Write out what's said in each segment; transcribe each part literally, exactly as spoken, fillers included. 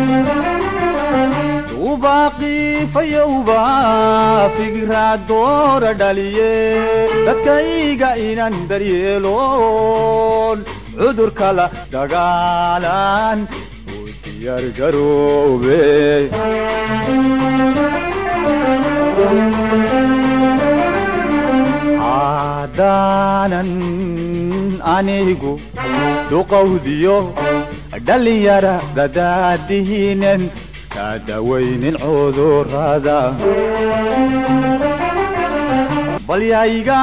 وباقي فيوبا فكرة دور داليه دكايقا إنان دريلون عذر كلا دقالان وديار قروبي عادانا أنيقو دوقوديو داليارا دادادهينن كادوين العذر هذا بل يايقا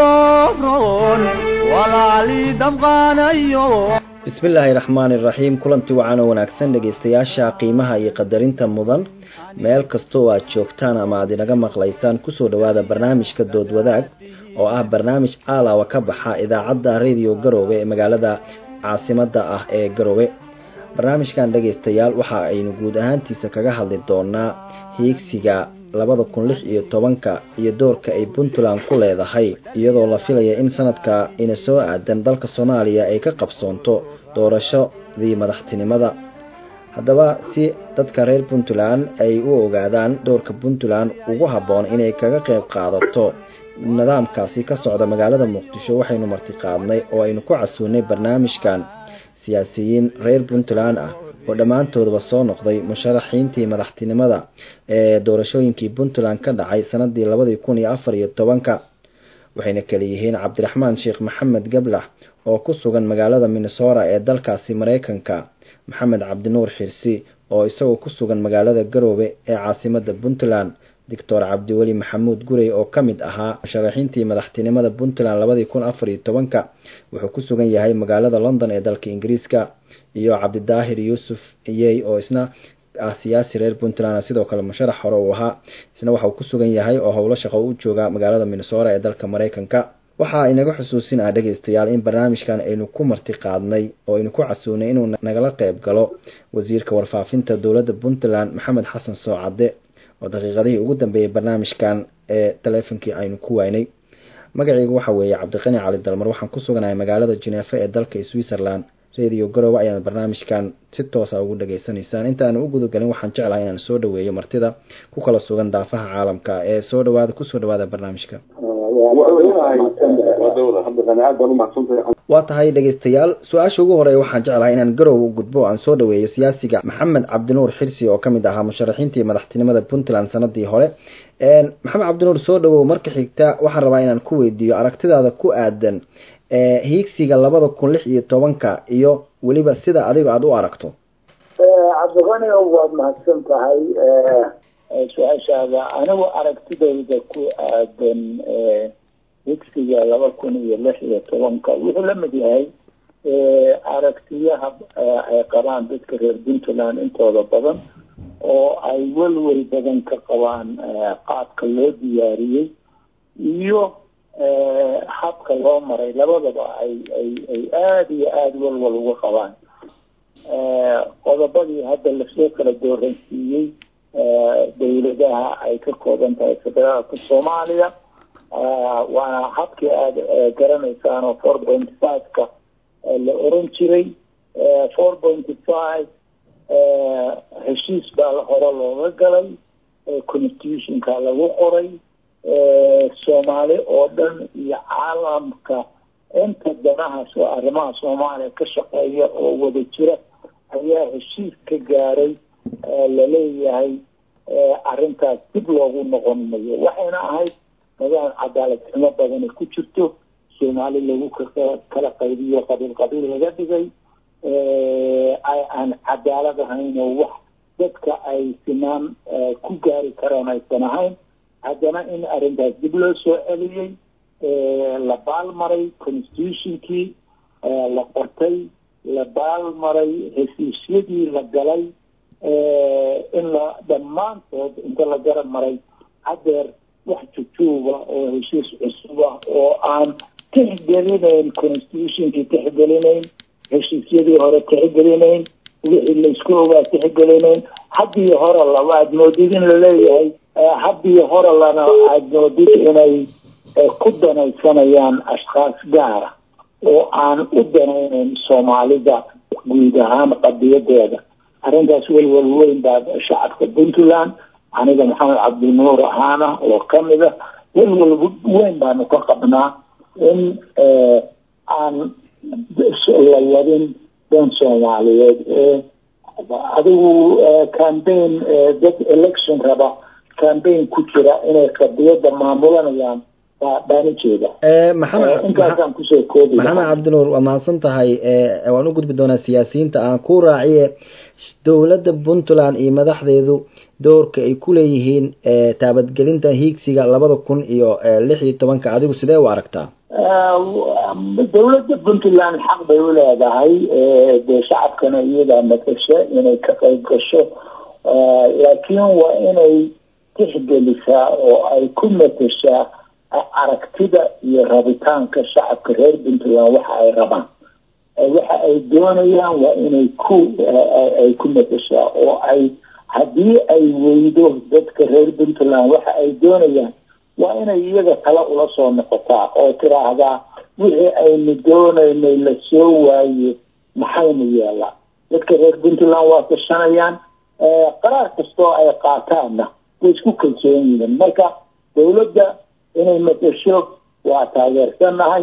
قدورون ولا لي دمقانيو بسم الله الرحمن الرحيم كلنتي وعانا وناكسن dhageystayaasha qiimaha iyo qadarinta mudan meel kasto aad joogtaan ama aad inaga maqlaysaan ku soo dhawaada barnaamijka dood wadaag oo ah barnaamij aalawa ka baxa idaacadda radio Garowe ee magaalada caasimada ah ee Garowe. barnaamijkan dhageystayaal waxa aynu guud ahaantiisa kaga hadli doonaa hiigsiga labada kun lix iyo tobanka iyo doorka ay Puntland ku leedahay iyadoo la filayo in sanadka ina soo aadan dalka Soomaaliya ay ka qabsoonto doorashadii madaxtinimada. haddaba si dadka reer Puntland ay u ogaadaan doorka Puntland ugu haboon inay kaga qayb qaadato nidaamkaasi ka socda magaalada Muqdisho waxaynu marti qaadnay oo aynu ku casuunay barnaamijkan siyaasiyiin reer Puntland ah oo dhamaantoodba soo noqday musharaxiintii madaxtinimada ee doorashooyinkii Puntland ka dhacay sanadii laba kun iyo afar iyo tobanka. waxayna kala yihiin Cabdiraxmaan Sheekh Maxamed Gablax oo ku sugan magaalada Minnesota ee dalkaasi Mareykanka, Maxamed Cabdinuur Xirsi oo isagoo ku sugan magaalada Garowe ee caasimadda Puntland, Doctor Cabdiwali Maxamuud Gurey oo kamid ahaa musharaxiintii madaxtinimada Puntland laba kun iyo afar iyo tobanka wuxuu ku sugan yahay magaalada London ee dalka Ingiriiska, iyo Cabdidaahir Yuusuf Iyey oo isna ah siyaasi reer Puntland sidoo kale musharax hore u ahaa isna waxa uu ku sugan yahay oo howlo shaqo u jooga magaalada Minnesota ee dalka Mareykanka. waxa inaga xusuusin ah dhageystayaal in barnaamijkan aynu ku marti qaadnay oo aynu ku casuunay inuu nagala qayb galo wasiirka warfaafinta dowladda Puntland Maxamed Xasan Soocade oo daqiiqadihii ugu dambeeyay barnaamijkan ee teleefankii aynu ku waynay. magacaygu waxa weeye Cabdiqani Cali Dalmar, waxaan ku suganahay magaalada Geneva ee dalka Switzerland. radio Garowe ayaan barnaamijkan si toos ah ugu dhageysanaysaan. intaan u gudagalin waxaan jeclahay inaan soo dhaweeyo martida ku kala sugan daafaha caalamka ee soo dhawaada ku soo dhawaada barnaamijka. waa tahay dhageystayaal, su-aasha ugu horeeya waxaan jeclahay inaan Garowe u gudbo aan soo dhaweeyo siyaasiga Maxamed Cabdinuur Xirsi oo kamid ahaa musharaxiintii madaxtinimada Puntland sanadii hore. een Maxamed Cabdinuur soo dhawow. marka xigta waxaan rabaa inaan ku weydiiyo aragtidaada ku aadan ee hiigsiga labada kun lix iyo tobanka iyo waliba sida adiga aad u aragto. ee Cabdiqani waad mahadsan tahay. ee su'aashaada anigu aragtidayda ku aadan ee hiigsiga laba kun iyo lix iyo tobanka wuxuu la mid yahay ee aragtiyaha ay qabaan dadka reer Puntland intooda badan oo ay walwal badan ka qabaan qaabka loo diyaariyay iyo habka loo maray labadaba ay ay ay aad iyo aad walwal uga qabaan. qodobadii hadda la soo kala dooransiiyey dowladaha ay ka kooban tahay federaalka Soomaaliya waana habkii aad garanaysaan oo four point five ka la oran jiray. four point five heshiis baa hore looga galay, constitutionka lagu qoray. Soomaali oo dhan iyo caalamka inta danaha soo arrimaha Soomaaliya ka shaqeeya oo wada jira ayaa heshiis ka gaaray la leeyahay arrintaas dib loogu noqon maayo. waxayna ahayd nidaam cadaalad xumo badan ku jirto, Soomaali lagu kala qaybiyo qabiil qabiil laga dhigay, ay aan cadaalad ahayn oo wax dadka ay sinaan ku gaari karaan aysan ahayn. haddana in arrintaas dib loo soo celiyey, la baalmaray constitutionkii la qortay, la baalmaray heshiisyadii la galay, in la dhammaantood inta la garab maray hadeer wax jujuuba oo heshiis cusub ah oo aan tixgelinayn constitutionkii, tixgelinayn heshiisyadii hore, tixgelinayn wixii laysku ogaa, tixgelinayn haddii hore laba aad moodid in la leeyahay haddii hore lana aad moodid inay ku danaysanayaan ashkhaas gaara oo aan u danaynayn Soomaalida guud ahaan qadiyadeeda. arrintaas welwel weyn baa shacabka Puntland aniga maxamed cabdinuur ahaana oo kamid ah welwel weyn baanu ka qabnaa in aan la wadin dan Soomaaliyeed adigu campaign dad election raba campaign ku jira inay qadiyada maamulanayaan baanijeeda ee maxamed intaasaan ku soo koobi maxamed cabdinuur waa mahadsan tahay ee waan u gudbi doonaa siyaasiyiinta aan ku raaciye dowladda Puntland iyo madaxdeedu doorka ay ku leeyihiin ee taabadgelinta hiigsiga labada kun iyo lix iyo toban ka adigu sidee u aragtaa dowladda Puntland xaq bay u leedahay ee shacabkana iyada matasha inay ka qayb gasho laakiin waa inay tixgelisaa oo ay ku matashaa aragtida iyo rabitaanka shacabka reer Puntland waxa ay rabaan waxa ay doonayaan waa inay ku ay ku matashaa oo ay haddii ay weydo dadka reer Puntland waxa ay doonayaan waa inay iyaga kala ula soo noqotaa oo tiraahdaa wixii aynu doonaynay la soo waaye maxaynu yeelaa dadka reer Puntland waa tashanayaan qaraar kastoo ay qaataanna way isku kalsoon yihiin marka dowladda inay matasho waa taageersanahay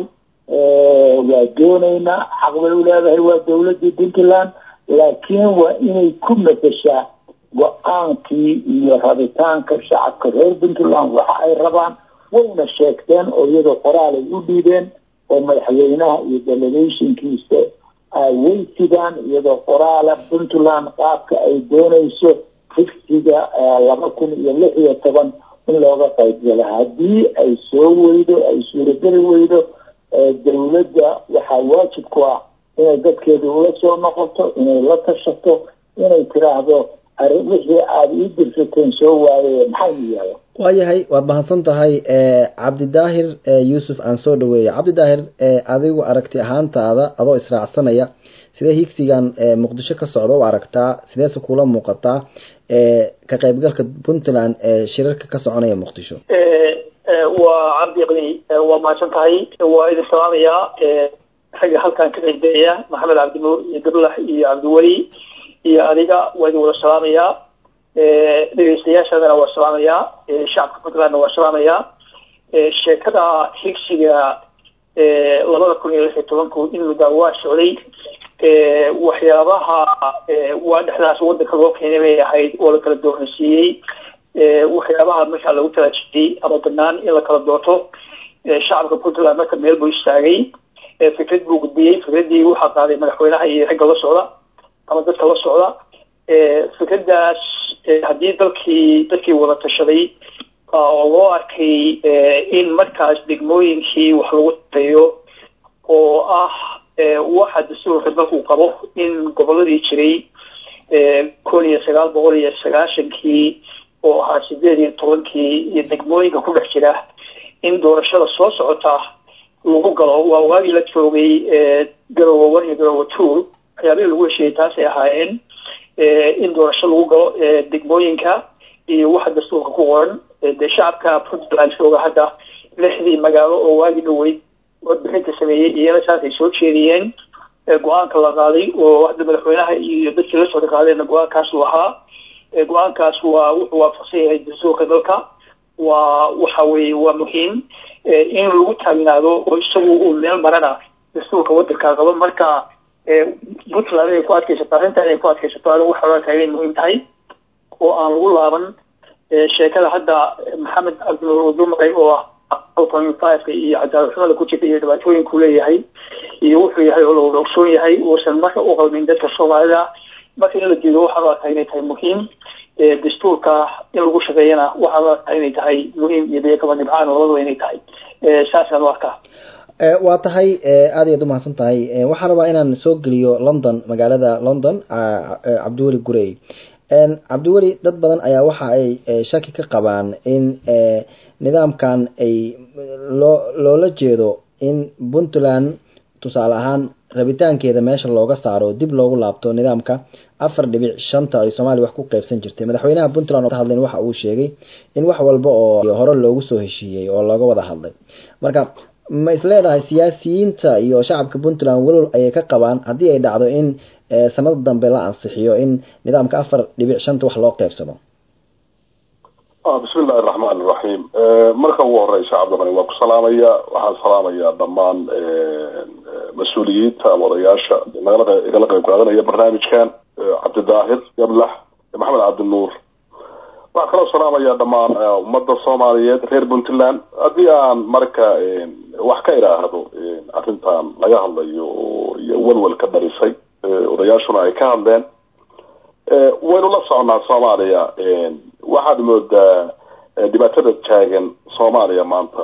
waa doonaynaa xaq bay u leedahay waa dowladda Puntland laakiin waa inay ku matashaa go-aankii iyo rabitaanka shacabka reer Puntland waxa ay rabaan wayna sheegteen oo iyadoo qoraal ay u dhiibeen oo madaxweynaha iyo delegationkiisa ay weysidaan iyadoo qoraala Puntland qaabka ay doonayso xigsiga laba kun iyo lix iyo toban in looga qaybgalo haddii ay soo weydo ay suurageli weydo dowladda waxaa waajib ku ah inay dadkeeda ula soo noqoto inay la tashato inay tiraahdo wixii aad ii dirsateen soo waaye maxay yahay waayahay waad mahadsan tahay cabdidaahir yuusuf aan soo dhaweeyay cabdidaahir adigu aragti ahaantaada adoo israacsanaya sidee higsigan muqdisho ka socda u aragtaa sideese kula muuqataa ka qaybgalka Puntland ee shirarka ka soconaya muqdisho waa cabdiqni waa mahadsan tahay waa idin salaamayaa xagga halkan ka qeybgalaya maxamed cabdinuur iyo gablax iyo cabdiwali iyo adiga waa idin wada salaamayaa dhegeystayaashadana waa salaamayaa shacabka Puntlandna waa salaamayaa sheekada higsiga labada kun iyo lix iyo tobanku in muddo waa socday waxyaabaha waa dhexdaas wadanka loo keenay bay ahayd oo la kala doornasiiyey waxyaabaha markaa lagu talaajiyey ama banaan in la kala doorto shacabka Puntland marka meel buu istaagay fikrad buu gudbiyey fikradii waxaa qaaday madaxweynaha iyo ragga la socda ama dadka la socda fikradaas haddii dalkii dadkii wada tashaday oo loo arkay in markaas degmooyinkii wax lagu tayo oo ah waxa dastuurka dalku qabo in goboladii jiray kun iyo sagaal boqol iyo sagaashankii oo ahaa sideed iyo tobankii iyo degmooyinka ku dhex jira in doorashada soo socota lagu galo waa waagii la joogay garowe one iyo garowe two waxyaabihii lagu heshiiyey taasay ahaayeen in doorasho lagu galo degmooyinka iyo waxa dastuurka ku qoran dee shacabka Puntland jooga hadda lixdii magaalo oo waagii dhaweyd warbixinta sameeyey iyana saasay soo jeediyeen go-aanka la qaaday oo hadda madaxweynaha iyo dadkii la socda qaadeen go-aankaas lahaa go-aankaas waa wuxuu waafaqsan yahay dastuurka dalka waa waxa weeye waa muhiim in lagu taagnaado oo isagu uu meel marana dastuurka wadanka qabo marka Puntland ay ku adkaysato arrintan ay ku adkaysato adigu waxa la taagay muhiim tahay oo aan lagu laaban sheekada hadda maxamed cabdinuur wadumay oo ah alqoonfaafka iyo cadaalad-xumada ku jirta iyo dhibaatooyinku leeyahay iyo wuxuu yahay oo la ogsoon yahay uusan marka u qalmin dadka Soomaalida marka in la diido waxa la tahay inay tahay muhiim dastuurka in lagu shaqeeyana waxa la tahay inay tahay muhiim iyo deegaanka nibcaan labadaba inay tahay saasaan u arkaa waa tahay aad iyo aad u mahadsan tahay waxaan rabaa inaan soo geliyo London magaalada London Cabdiwali Gurey cabdiwali dad badan ayaa waxa ay shaki ka qabaan in nidaamkan ay loo loola jeedo in Puntland tusaale ahaan rabitaankeeda meesha looga saaro dib loogu laabto nidaamka afar dhibic shanta ay Soomaaliya wax ku qaybsan jirtay madaxweynaha Puntland oo ka hadlay waxa uu sheegay in wax walba oo hore loogu soo heshiiyay oo looga wada hadlay marka ma isleedahay siyaasiyiinta iyo shacabka Puntland walal ay ka qabaan hadii ay dhacdo in sanad dambe la ansixiyo in nidaamka afar dhibic shanta wax loo qaybsado? ah bismillahi raxmaani raxiim. marka ugu horeysa cabdilqani waa ku salaamaya, waxaan salaamayaa dhammaan mas-uuliyiinta ama odayaasha igala qayb qaadanaya barnaamijkan, cabdidaahir yablax, maxamed cabdinuur. waxaan kaloo salaamayaa dhammaan ummadda soomaaliyeed reer puntland. haddii aan marka wax ka idhaahdo arrintan laga hadlayo iyo walwal ka dharisay odayaashuna ay ka hadleen, waynu la soconaa soomaaliya. waxaad moodaa dhibaatada taagan soomaaliya maanta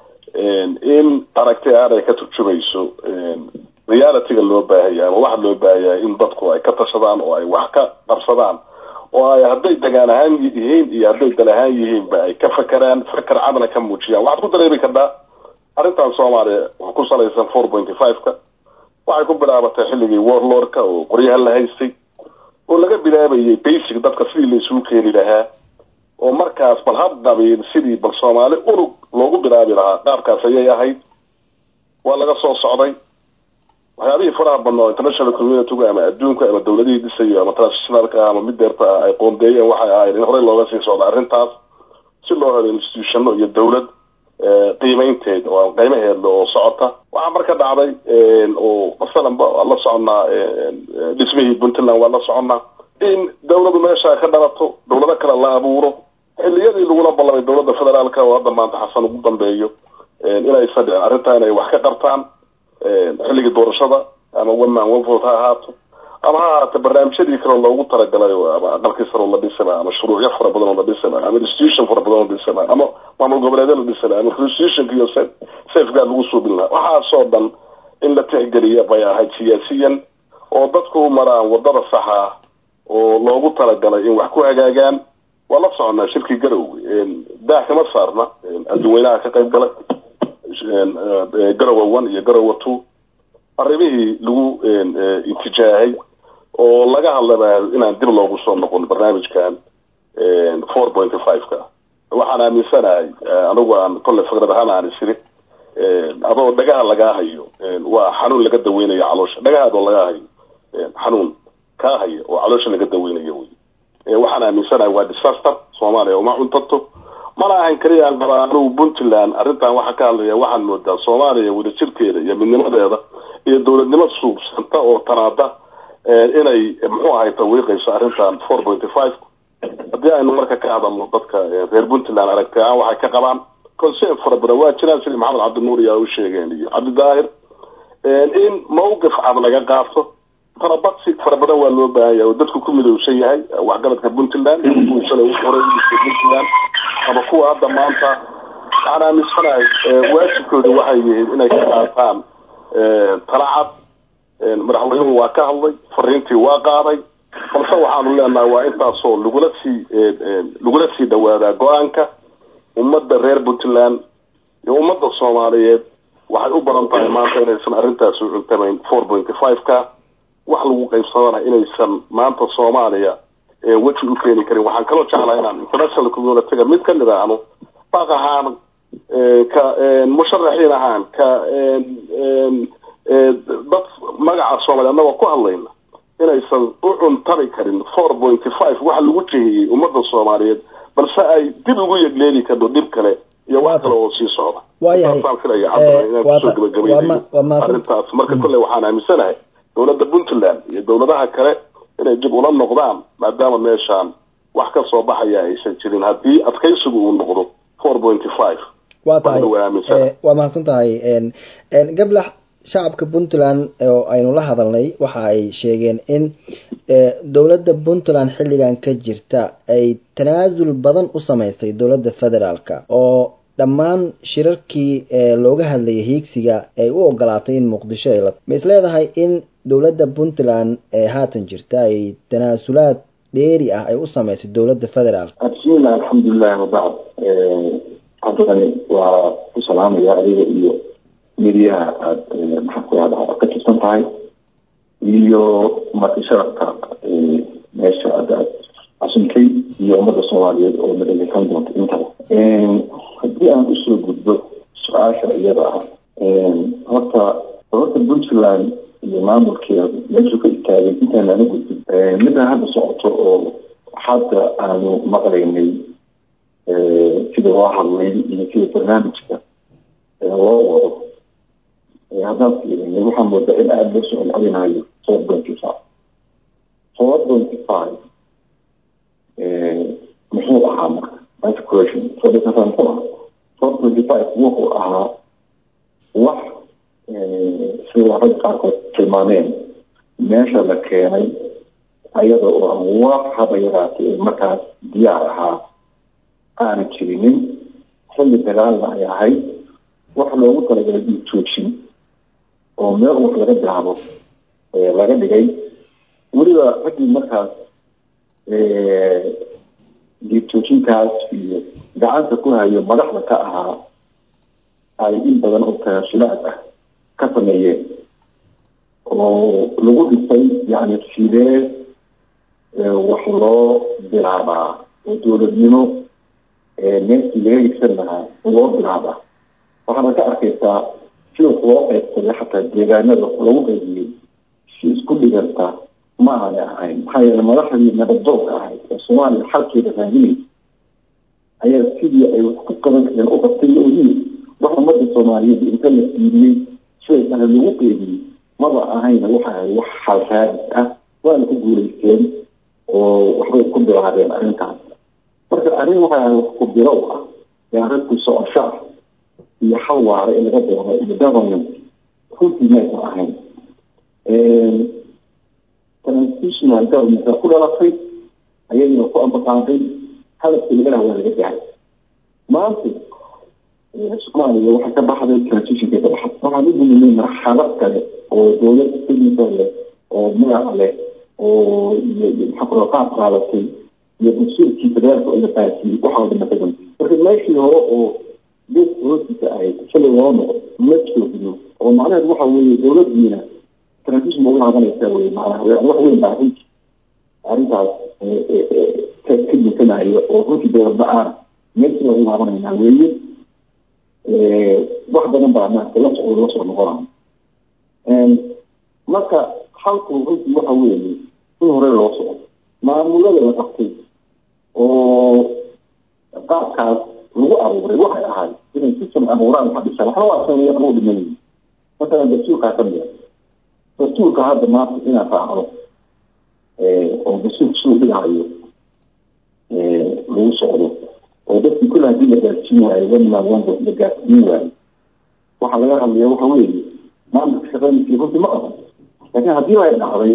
in aragti aan ay ka turjumayso realityga loo baahaya ama waxa loo baahaya in dadku ay ka tashadaan oo ay wax ka qabsadaan, oo ay hadday degaan ahaan yihiin iyo hadday dal ahaan yihiinba ay ka fakeraan fakar cadna ka muujiyaan. waxaad ku dareemi kartaa arrintan soomaaliya wax ku salaysan four point five-ka waxay ku bilaabatay xilligii warlordka oo qoryaha la haystay, oo laga bilaabayay basic dadka sidii la isugu keeni lahaa, oo markaas bal haddabiin sidii bal soomaali unug loogu bilaabi lahaa qaabkaas ayay ahayd. waa laga soo socday waxyaabihii faraha badnaa international community ama adduunka ama dawladihii dhisayo ama transnationalka ama mid deerta ay qoondeeyeen waxay ahayd in horey looga sii socdo arrintaas si loo helo institutionno iyo dawlad qiimaynteed oo qiimaheeda oo socota. waxaa marka dhacday oo masalan waa la soconaa dhismihii puntland, waa la soconaa in dawladu meesha ka dhalato, dawlado kale la abuuro. xilliyadii lagula ballamay dawladda federaalka oo hadda maanta xasan ugu dambeeyo inay sadhicin arrintaa inay wax ka qabtaan xilligii doorashada ama one man one vote ha ahaato ama ha ahaata barnaamijyadii kale loogu talagalay ama aqalkii sare oo la dhisana ama shuruucyo fara badan oo la dhisana ama institution fara badan oo la dhisana ama maamul goboleedyo la dhisana ama constitutionka iyo safeguard lagu suubin lahaa. waxaasoo dhan in la tixgeliya bay ahayd siyaasiyan oo dadku u maraan wadada saxa oo loogu talagalay in wax ku hagaagaan. waa la soconaa shirkii garowga daah kama saarna adduweynaha ka qayb galay garowa one iyo garowa two arrimihii lagu intijaahay oo laga hadlaba inaan dib loogu soo noqon barnaamijkan four point five-ka. waxaan aaminsanahay anigu aan kolle fikrad ahaan aan isiri adoo dhagaha lagaa hayo waa xanuun laga daweynayo caloosha, dhagahaadoo lagaa hayo xanuun kaa hayo oo caloosha laga daweynayo wey. waxaan aaminsanahay waa disaster soomaaliya uma cuntato, mana ahan kaliya aan qabaa anigu puntland arrintan waxa ka hadlaya. waxaan moodaa soomaaliya wadajirkeeda iyo midnimadeeda iyo dawladnimo suubsanta oo tanaada inay muxuu ahay tawiiqayso arrintan four point five. haddii aynu marka ka hadalno dadka reer puntland aragti aan waxay ka qabaan concern fara badan waa jiraan, sidii maxamed cabdinuur yaa u sheegeen iyo cabdidaahir, in mawqif cad laga qaato. tanabadsig fara badan waa loo baahan yahay oo dadku ku midowsan yahay waxgaradka puntland puntland ama kuwa hadda maanta. waxaan aaminsanahay waajibkooda waxay yihiin inay ka qaataan talacad. madaxweynuhu waa ka hadlay, fariintii waa qaaday, balse waxaanu leenahay waa intaasoo lagula sii lagula sii dhawaadaa go-aanka. ummadda reer puntland iyo ummadda soomaaliyeed waxay u badan tahay maanta inaysan arrintaas u cuntamayn four point five-ka. wax lagu qaybsadana inaysan maanta soomaaliya weji u keeni karin. waxaan kaloo jeclahay inaan international community-ga mid ka mid ahno baaq ahaan ka musharaxiin ahaan ka dad magaca soomaaliya annagoo ku hadlayna inaysan u cuntami karin four point five waxa lagu jehiyey ummadda soomaaliyeed, balse ay dib ugu yegleeli karto dhib kale iyo wax kale oo sii socda. waayahay filaya kusoo gabagabeynay arrintaas. marka kolley waxaan aaminsanahay dawladda puntland iyo dawladaha kale inay dib ula noqdaan maadaama meeshaan wax ka soo baxaya aysan jirin haddii adkaysigu uu noqdo four point five. waa tahay waa mahadsan tahay gablax. shacabka puntland oo aynu la hadalnay waxa ay sheegeen in dawladda puntland xilligan ka jirta ay tanaasul badan u samaysay dawladda federaalka oo dhammaan shirarkii looga hadlayay hiigsiga ay u ogolaatay in muqdisho ay la ma is leedahay in dawladda puntland ee haatan jirta ay tanaasulaad dheeri ah ay u samaysay dawladda federaalka? bismillah alxamdulilah wabacd. cabdani waa ku salaamaya adiga iyo midiyaha aada maxaa ku yahda ka tirsan tahay iyo marti sharafka meesha aada casuntay iyo ummadda soomaaliyeed oo madageysan doonta intaba. haddii aan usoo gudbo su-aasha iyada ah horta dowladda puntland iyo maamulkeeda meeshu ka taagan intaan aanu gudbin midaan hadda socoto oo hadda aanu maqlaynay sida loo hadlay iyo sida barnaamijka loo wado haddaan fiirinay waxaa moodaa in aada loo soo celcelinayo four twenty five four twenty five muxuu ahaa marka articulation four twenty five muxuu ahaa four twenty five wuxuu ahaa wax sida rag qaarkood tilmaameen meesha la keenay ayada oo aan wax haba yaraatay markaas diyaar ahaa aana jirinin xilli dagaalna ay ahayd wax loogu talagalay dhiigjoojin oo meel wax laga bilaabo laga dhigay weliba raggii markaas dhiigjoojinkaas iyo gacanta ku hayo madaxda ka ahaa ay in badan oo tanaasulaad ah ka sameeyeen oo lagu dhisay yani sidee wax loo bilaabaa oo dowladnimo meeshii laga higsan lahaa loo bilaabaa waxaana ka arkaysaa sida loo qaybsaday xataa deegaanada lagu qaybiyey si isku dhiganta ma aanay ahayn maxaa yeele madaxdii nabaddoonka ahayd oo soomaaliya xalkeeda raadinaysa ayaa sidii ay wax ku qaban kareen u qabtay oodii wax ummadda soomaaliyeed inta la siiyey siday tahay lagu qeybiyey maba ahayna waxa ahay wax xal raadis ah waana ku guulaysteen oo waxbay ku bilaabeen arrintaas marka arrin waxay ahay wax ku bilow ah ee arrinku socosho ah iyo xal waara in laga doono iyo government runtii maysan ahayn transitional government ku dhalatay ayagina ku ambaqaaday hadafkii laga lahaa waa laga gaaray maanta soomaaliya waxaa ka baxday transitionka ka baxay waxaan u gudubnay marxalad kale oo dowlad sidiisa leh oo magac leh oo maxaa kula qaab qaadatay iyo bulshadkii federaalka oo la baasiyey waxaa wada matagan marka meeshii hore oo geedka hoostiisa ahayd shalay loo noqdo ma joogiyo oo macnaheedu waxa weeye dowladdiina transition ma ugu laabanaysaa wey macnaha wax weyn baa runtii arrintaas ka dukanaayo oo runtii dowlad la-aan meeshii ugu laabanaynaa weeye wax badan baa maarata la socdo la soo noqonaa marka halku runtii waxa weeye in hore loo socdo maamulada la qabtay oo qaabkaas lagu abuuray waxay ahayd inay system abuuraan waxa dhisaan waxna waa sameeya lagu dhimanay masalan dastuurkaa ka mida dastuurka hadda maanta inaa raacdo oo dastuurka suu dhigayo lagu socdo oo dadkii kula hadii la gaarsiin waayo wanlawanba la gaarsiin waayo waxaa laga hadlaya waxa weeye maamulka shaqadiisii runtii ma qaban laakiin haddii ay dhacday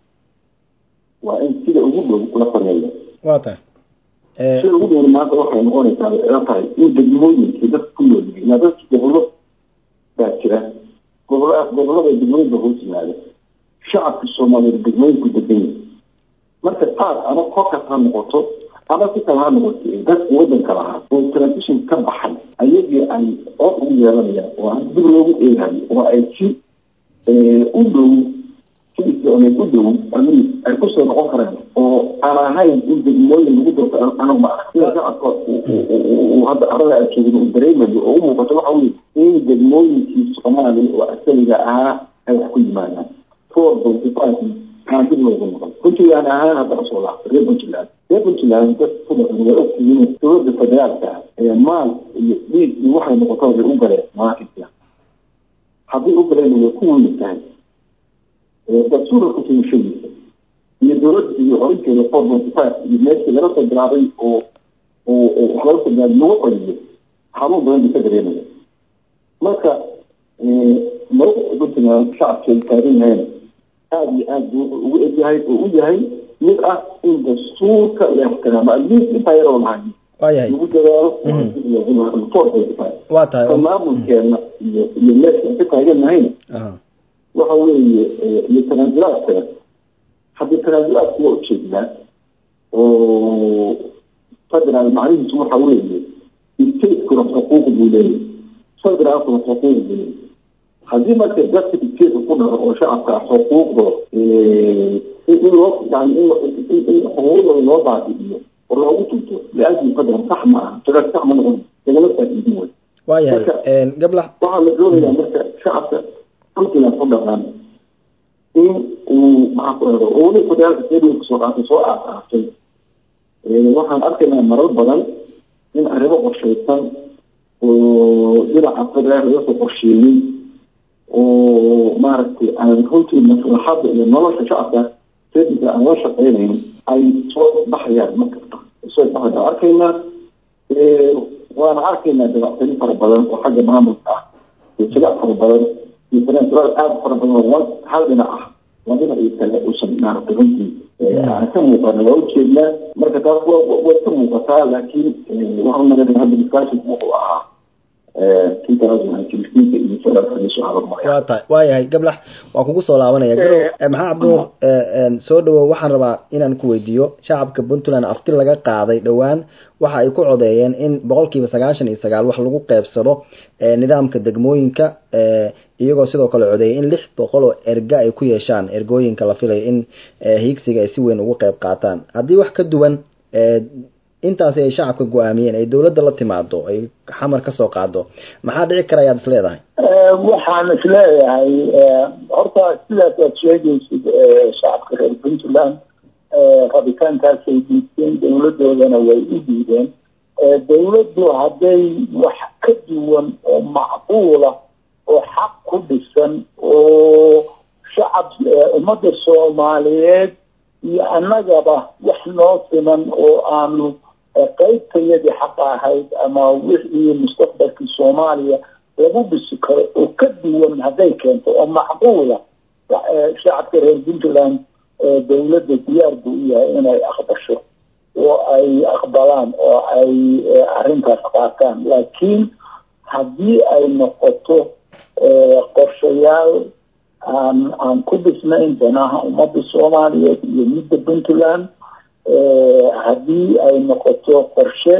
waa in sida ugu dhow la sameeyo waa tahay sida ugu dhow maanta waxay noqonaysaa ila tahay in degmooyinkii dadka ku nool yihiin yaa dadki gobollo baa jira gobollo gobollada degmooyinka hoos yimaada shacabka soomaaliyeed degmooyinku degan yihin marka qaar ama korkas ha noqoto ama si kale ha noqotay dadka waddanka lahaa oo transition ka baxay ayagii ay oo ugu yeelanayaan oo aan dib loogu eegayo oo ay si u dhow sidiisooneed u dhow ay kusoo noqon karaan oo aan ahayn in degmooyin lagu doorto anagu ma arag sida shacabka hadda arada ay joogin uu dareemayo oo u muuqato waxa weye in degmooyinkii soomaaliya oo asaliga ahaa ay wax ku yimaadaan four twenty five aan dib loogu noqon puntland ahaan hadda kasoo laabtay reer puntland reer puntland dad ku dhaqan way ogtihiin dowladda federaalka ee maal iyo dhiig iyo waxay noqoto way u galeen maraakiibka haddii u galeen way ku weyni tahay dastuurka kutuushadiisa iyo dowladda iyo orinkeeda four twenty five iyo meeshii laga soo bilaabay oo oo wax laga soo bilaabay lagu celiyo xanuun badan bay ka dareemaya marka madaxa puntland shacabkeeda taagan yahayn aada iyo aada buu ugu egyahay oo u yahay mid ah in dastuurka la ixtiraamo adliis intaa yaroo lahay waayahay lagu dadaalo four twenty five waa tahay maamulkeena iyo iyo meesha ka taaganahayna waxa weeye iyo tanaasulaadka haddii tanaasulaadka waa ujeednaa oo federaal macnihiisu waxa weeye stateskuna xuquuq buu leeyahay federaalkuna xuquuq buu leeyahay haddii marka dadka stateka ku dharo oo shacabka xuquuqdooda in loo yani in xuquuqdooda loo baabi'iyo oo loogu tunto liajli federal sax ma aha federal sax ma noqon lagama faa'iidin wey waayahay gabla waxaa la doonayaa marka shacabka puntland ku dhaqan in uu maxaa ku eego owli federaalka stadiumka soo qaatay soo aasaasay waxaan arkaynaa marar badan in arrimo qorshaysan oo dhinaca federaalka laga soo qorsheeyey oo maaragtay aan runtii maslaxada iyo nolosha shacabka stadiumka aan la shaqeynayn ay soo baxayaan markasta soo baxayaan arkaynaa waana arkaynaa dabactani fara badan oo xagga maamulka ah iyo silac fara badan iyo financial aada fara badan oo hal dhinac ah waa dhinac iyo kale uusan maaragtay runtii aan ka muuqana waa ujeednaa marka taas way ka muuqataa laakiin waxaan naga hadda discussion wuxuu ahaa waa tahay waayahay gablax waan kugu soo laabanaya garow maxaa cabdinuur soo dhawow waxaan rabaa inaan ku weydiiyo shacabka puntland afti laga qaaday dhowaan waxa ay ku codeeyeen in boqol kiiba sagaashan iyo sagaal wax lagu qeybsado nidaamka degmooyinka iyagoo sidoo kale codeeyay in lix boqol oo erga ay ku yeeshaan ergooyinka la filayo in hiigsiga ay si weyn ugu qeyb qaataan haddii wax ka duwan intaasi ay shacabka go-aamiyeen ay dowladda la timaado ay xamar ka soo qaado maxaa dhici kara ayaad is leedahay waxaan is leeyahay horta sidaas aad sheegaysid shacabka reer puntland rabitaankaasay diideen dowladoodana way u diideen dowladdu hadday wax ka duwan oo macquula oo xaq ku dhisan oo shacab ummadda soomaaliyeed iyo annagaba wax noo siman oo aanu qaybtayadii xaq ahayd ama wixii mustaqbalkii soomaaliya lagu dhisi karo oo ka duwan hadday keento oo macquula shacabka reer puntland dowladda diyaar buu u yahay inay aqbasho oo ay aqbalaan oo ay arrintaas qaataan laakiin haddii ay noqoto qorshayaal aan aan ku dhisnayn danaha ummadda soomaaliyeed iyo midda puntland haddii ay noqoto qorshe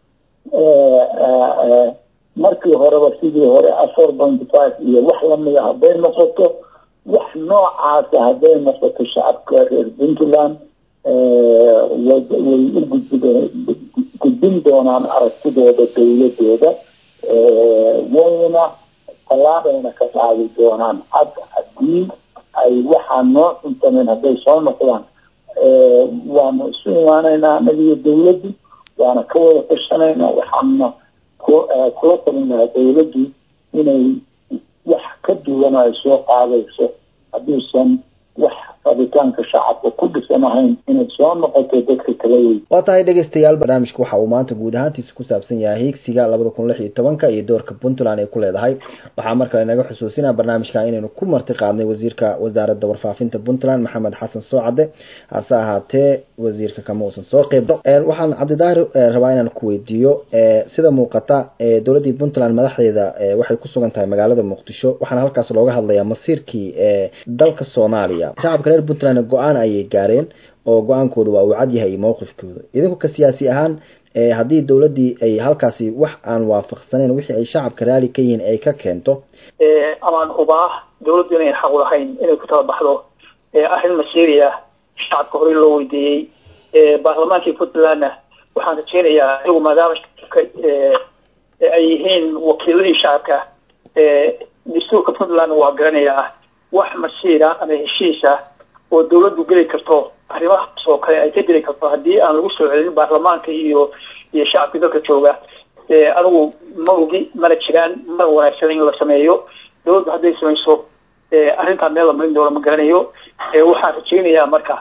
markii horeba sidii hore afar point five iyo wax lamida hadday noqoto wax noocaasa hadday noqoto shacabka reer puntland way u gudbin doonaan aragtidooda dowladooda wayna tallaabayna ka qaadi doonaan cad haddii ay waxaa noo cuntameen hadday soo noqdaan waanu isu imaanaynaa anagiyo dowladdu waana ka wada tashanaynaa waxaana kula talin lahaa dowladdu inay wax ka duwan ay soo qaadayso hadduusan wax rabitaanka shacabka ku dhisan ahayn inay soo noqoto dadka kala wey waa tahay dhegeystayaal barnaamijka waxa uu maanta guud ahaantiisa ku saabsan yahay hiigsiga labada kun lix iyo tobanka iyo doorka puntland ay ku leedahay waxaa mar kale naga xusuusinaa barnaamijka inaynu ku marti qaadnay wasiirka wasaaradda warfaafinta puntland maxamed xasan soocade hase ahaatee wasiirka kama uusan soo qeyb waxaan cabdidaahir rabaa inaan ku weydiiyo sida muuqata dowladii puntland madaxdeeda waxay ku sugan tahay magaalada muqdisho waxaana halkaas looga hadlayaa masiirkii dalka soomaaliya shacabka reer puntland go-aan ayay gaareen oo go-aankooda waa uu cad yahay iyo mowqifkooda idinku ka siyaasi ahaan haddii dowladdii ay halkaasi wax aan waafaqsaneyn wixii ay shacabka raali ka yihiin ay ka keento amaan hubaa dowladdu inay xaq u lahayn inay ku tala baxdo arrin masiiri ah shacabka horey loo weydiiyey baarlamaankii puntlandna waxaan rajeynayaa iyagu maadaama shacabka ay yihiin wakiiladii shacabka dastuurka puntland waa garanayaa wax masiira ama heshiisa oo dowladdu geli karto arrimahaas oo kale ay ka geli karto haddii aan lagu soo celin baarlamaanka iyo iyo shacabka dalka jooga anigu ma ogi mana jiraan mana wanaagsan in la sameeyo dowladdu hadday samayso arrintaa meel la marin doono ma garanayo waxaan rajeynayaa marka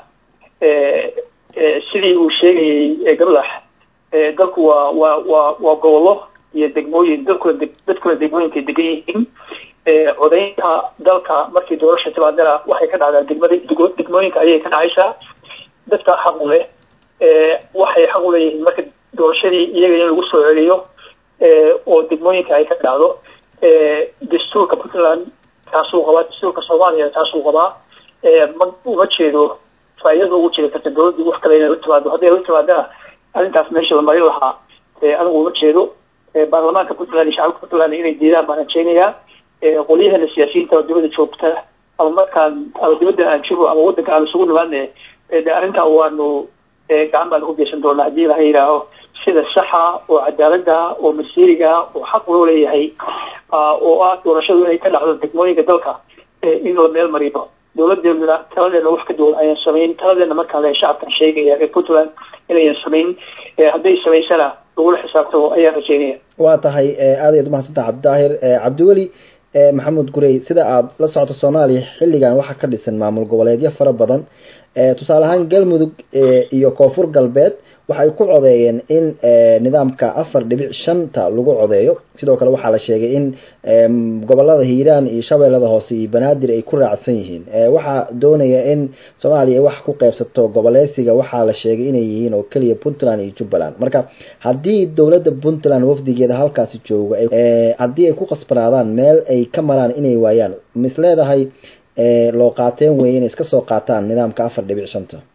sidii uu sheegayay gablax dalku waa waa waa waa gobollo iyo degmooyin dadkuna dadkuna degmooyinka degan yihiin codaynta dalka markii doorasha timaadana waxay ka dhacdaa degmada degmooyinka ayay ka dhacaysaa dadka xaq u leh waxay xaq u leeyihiin marka doorashadii iyaga in lagu soo celiyo oo degmooyinka ay ka dhacdo dastuurka puntland taasuu qabaa dastuurka soomaaliya taasuu qabaa ma uma jeedo faa'iidada ugu jiri karta dowladdu wax kale inay la timaado hadday la timaadana arrintaas meesha la marin lahaa anigu uma jeedo baarlamaanka puntland iyo shacabka puntland inay diidaan baan rajeynayaa qolyahana siyaasiyiinta oo dibadda joogta ama markaan ama dibadda aan jiro ama waddanka aan isugu nimaadne arrintaa waanu gacan baan ugu geysan doonaa haddii laha yidhaaho sida saxa oo cadaalada oo masiiriga oo xaq loo leeyahay oo ah doorashadu inay ka dhacdo degmooyinka dalka in la meel mariyo dowladeena taladeena wax ka duwan ayaan samayn taladeena markaan leeyahay shacabkan sheegaya ee Puntland inayan samayn hadday samaysana lagula xisaabtamo ayaan rajeynaya waa tahay aad iyo mahadsantahay Cabdidaahir Cabdiweli maxamed gurey sida aad la socoto Soomaaliya xilligan waxa ka dhisan maamul goboleedyo fara badan tusaale ahaan Galmudug iyo Koonfur Galbeed waxay ku codeeyeen in nidaamka afar dhibic shan ta lagu codeeyo sidoo kale waxa la sheegay in gobolada Hiiraan iyo Shabeellada Hoose iyo Banaadir ay ku raacsan yihiin waxa doonaya in Soomaaliya wax ku qaybsato goboleysiga waxa la sheegay inay yihiin oo kaliya Puntland iyo Jubbaland marka hadii dawladda Puntland wafdigeeda halkaasi joogo hadii ay ku qasbanaadaan meel ay ka maraan inay waayaan misleedahay loo qaateen weeyeen iska soo qaataan nidaamka afar dhibic shan ta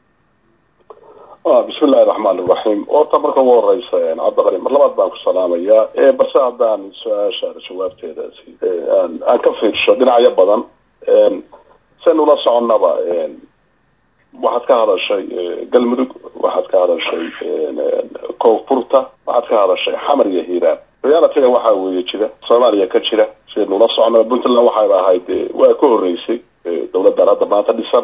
آه بسم الله الرحمن الرحيم وطبعا هو الرئيس عبد الغني مرلبات بانك السلام يا بس عدان سؤال جوابتي هذا أنا كفيت شو دنا يبضن سنو لا صعنا بقى واحد كهذا الشيء قلمدك واحد كهذا الشيء كوفورتا واحد كهذا الشيء حمر يهيران ريالتي waxa weeye jira Soomaaliya ka jira sidoo la socno Puntland waxa ay ahayd waa ku horeysay dawladda hadda maanta dhisan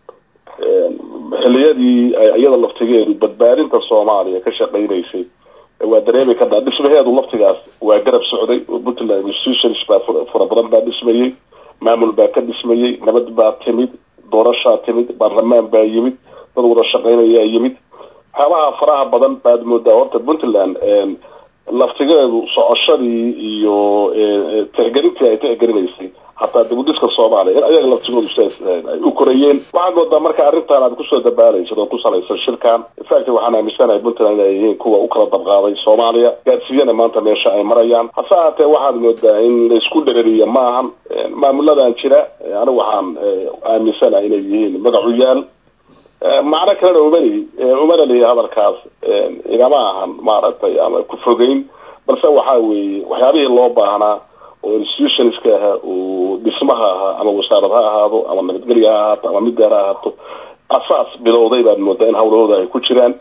xiliyadii ayada laftigeedu badbaadinta Soomaaliya ka shaqeynaysay waa dareemi kartaa dhismaheedu laftigaas waa garab socday Puntland institutions baa fara badan baa dhismayay maamul baa ka dhismayay nabad baa timid doorasho timid baarlamaan baa yimid dad wada shaqeynaya yimid xaalaha faraha badan baad moodaa horta Puntland laftigeedu socoshadii iyo tixgelintii ay tixgelinaysay hataa dibudhiska Soomaaliya in ayaga laftigoodu ay u korayeen waxaad moodaa marka arrintan aad ku soo dabaalayso oo ku salaysan shirkan fact waxaan aaminsanahay Puntland ay yihiin kuwa u kala dabqaaday Soomaaliya gaadsiiyana maanta meesha ay marayaan hasaatee waxaad moodaa in la isku dhereeriyo maahan maamuladan jira anigu waxaan aaminsanahay inay yihiin magacuyaal macna kale umari umara li hadalkaas igama ahan maaragtay ama ku fogeyn balse waxa weeye waxyaabihii loo baahnaa oo institutionska ah oo dhismaha ama wasaaradaha ahaado ama nabadgelyo ha ahaato ama mid gaar ah ahaato asaas bilowday baad moodaa in hawlahooda ay ku jiraan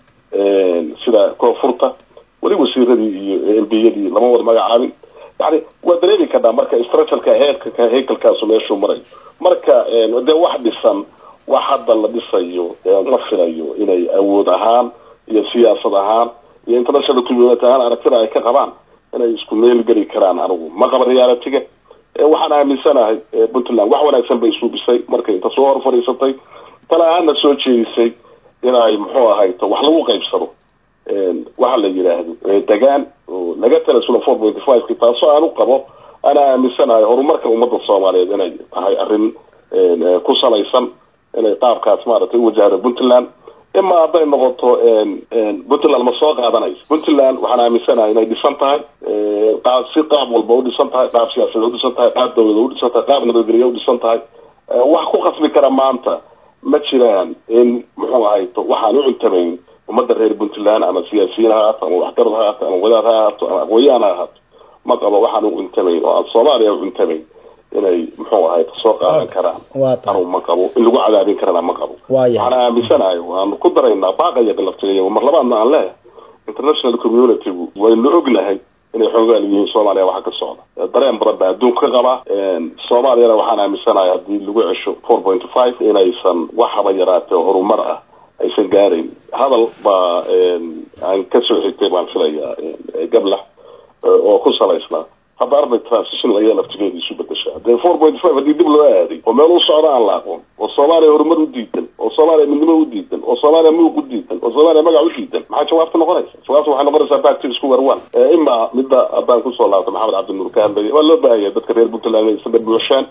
sida koonfurta wali wasiiradii iyo M P-yadii lama wada magacaabin yani waa dareemi kartaa marka structureka heerka heerkalkaas meeshuu maray marka dee wax dhisan wax hadda la dhisayo la filayo inay awood ahaan iyo siyaasad ahaan iyo international community ahaan aragtida ay ka qabaan inay isku meel geli karaan anigu ma qaba reality-ga waxaan aaminsanahay Puntland wax wanaagsan bay isu bisay markay inta soo hor fariisatay talaana soo jeedisay inay muxuu ahayto wax lagu qaybsado waxa la yiraahdo degaan oo laga tala sula four point five ki taasoo aanu qabo ana aaminsanahay horumarka ummadda Soomaaliyeed inay tahay arrin ku salaysan inay qaabkaas maaragtay wajahada Puntland ima haday noqoto Puntland ma soo qaadanayso Puntland waxaan aaminsanahay inay dhisan tahay qaab si qaab walba u dhisan tahay qaab siyaasadeed u dhisan tahay qaab dawladeed u dhisan tahay qaab nabadgelyo u dhisan tahay wax ku qasbi kara maanta ma jiraan in muxuu ahayto waxaan u cuntameyn ummadda reer Puntland ama siyaasiyiin ha ahaato ama waxgarad ha ahaato ama wadaad ha ahaato ama aqoonyahan ha ahaato ma qabo waxaan u cuntameyn oo Soomaaliya u cuntameyn inay muxuu ahayto soo qaadan karaan anu ma qabo in lagu cadaadin karana ma qabo waxaan aaminsanahay waan ku daraynaa baaqaya galabtiga mar labaadna aan leeyahay international community waynu ognahay inay xoogaa yihiin Soomaaliya waxa ka socda dareen badan baa adduunka qaba Soomaaliyana waxaan aaminsanahay hadii lagu cesho four point five inaysan waxba yaraatay horumar ah aysan gaarin hadal ba aan ka soo xigtay baan filayaa gabla oo ku salaysnaa hadda arday transition la yeelay laftigeedii isu bedesha de four point five hadii dib loo aaday oo meel u socda aan la aqoon oo Soomaaliya horumar u diidan oo Soomaaliya midnimo u diidan oo Soomaaliya muuq u diidan oo Soomaaliya magac u diidan maxaa jawaabta noqonaysa jawaabta waxay noqonaysaa back to school warwan ima midda haddaan ku soo laabto Maxamed Cabdinuur ka hadlay waa loo baahan yahay dadka reer Puntland inay sabab buuxshaan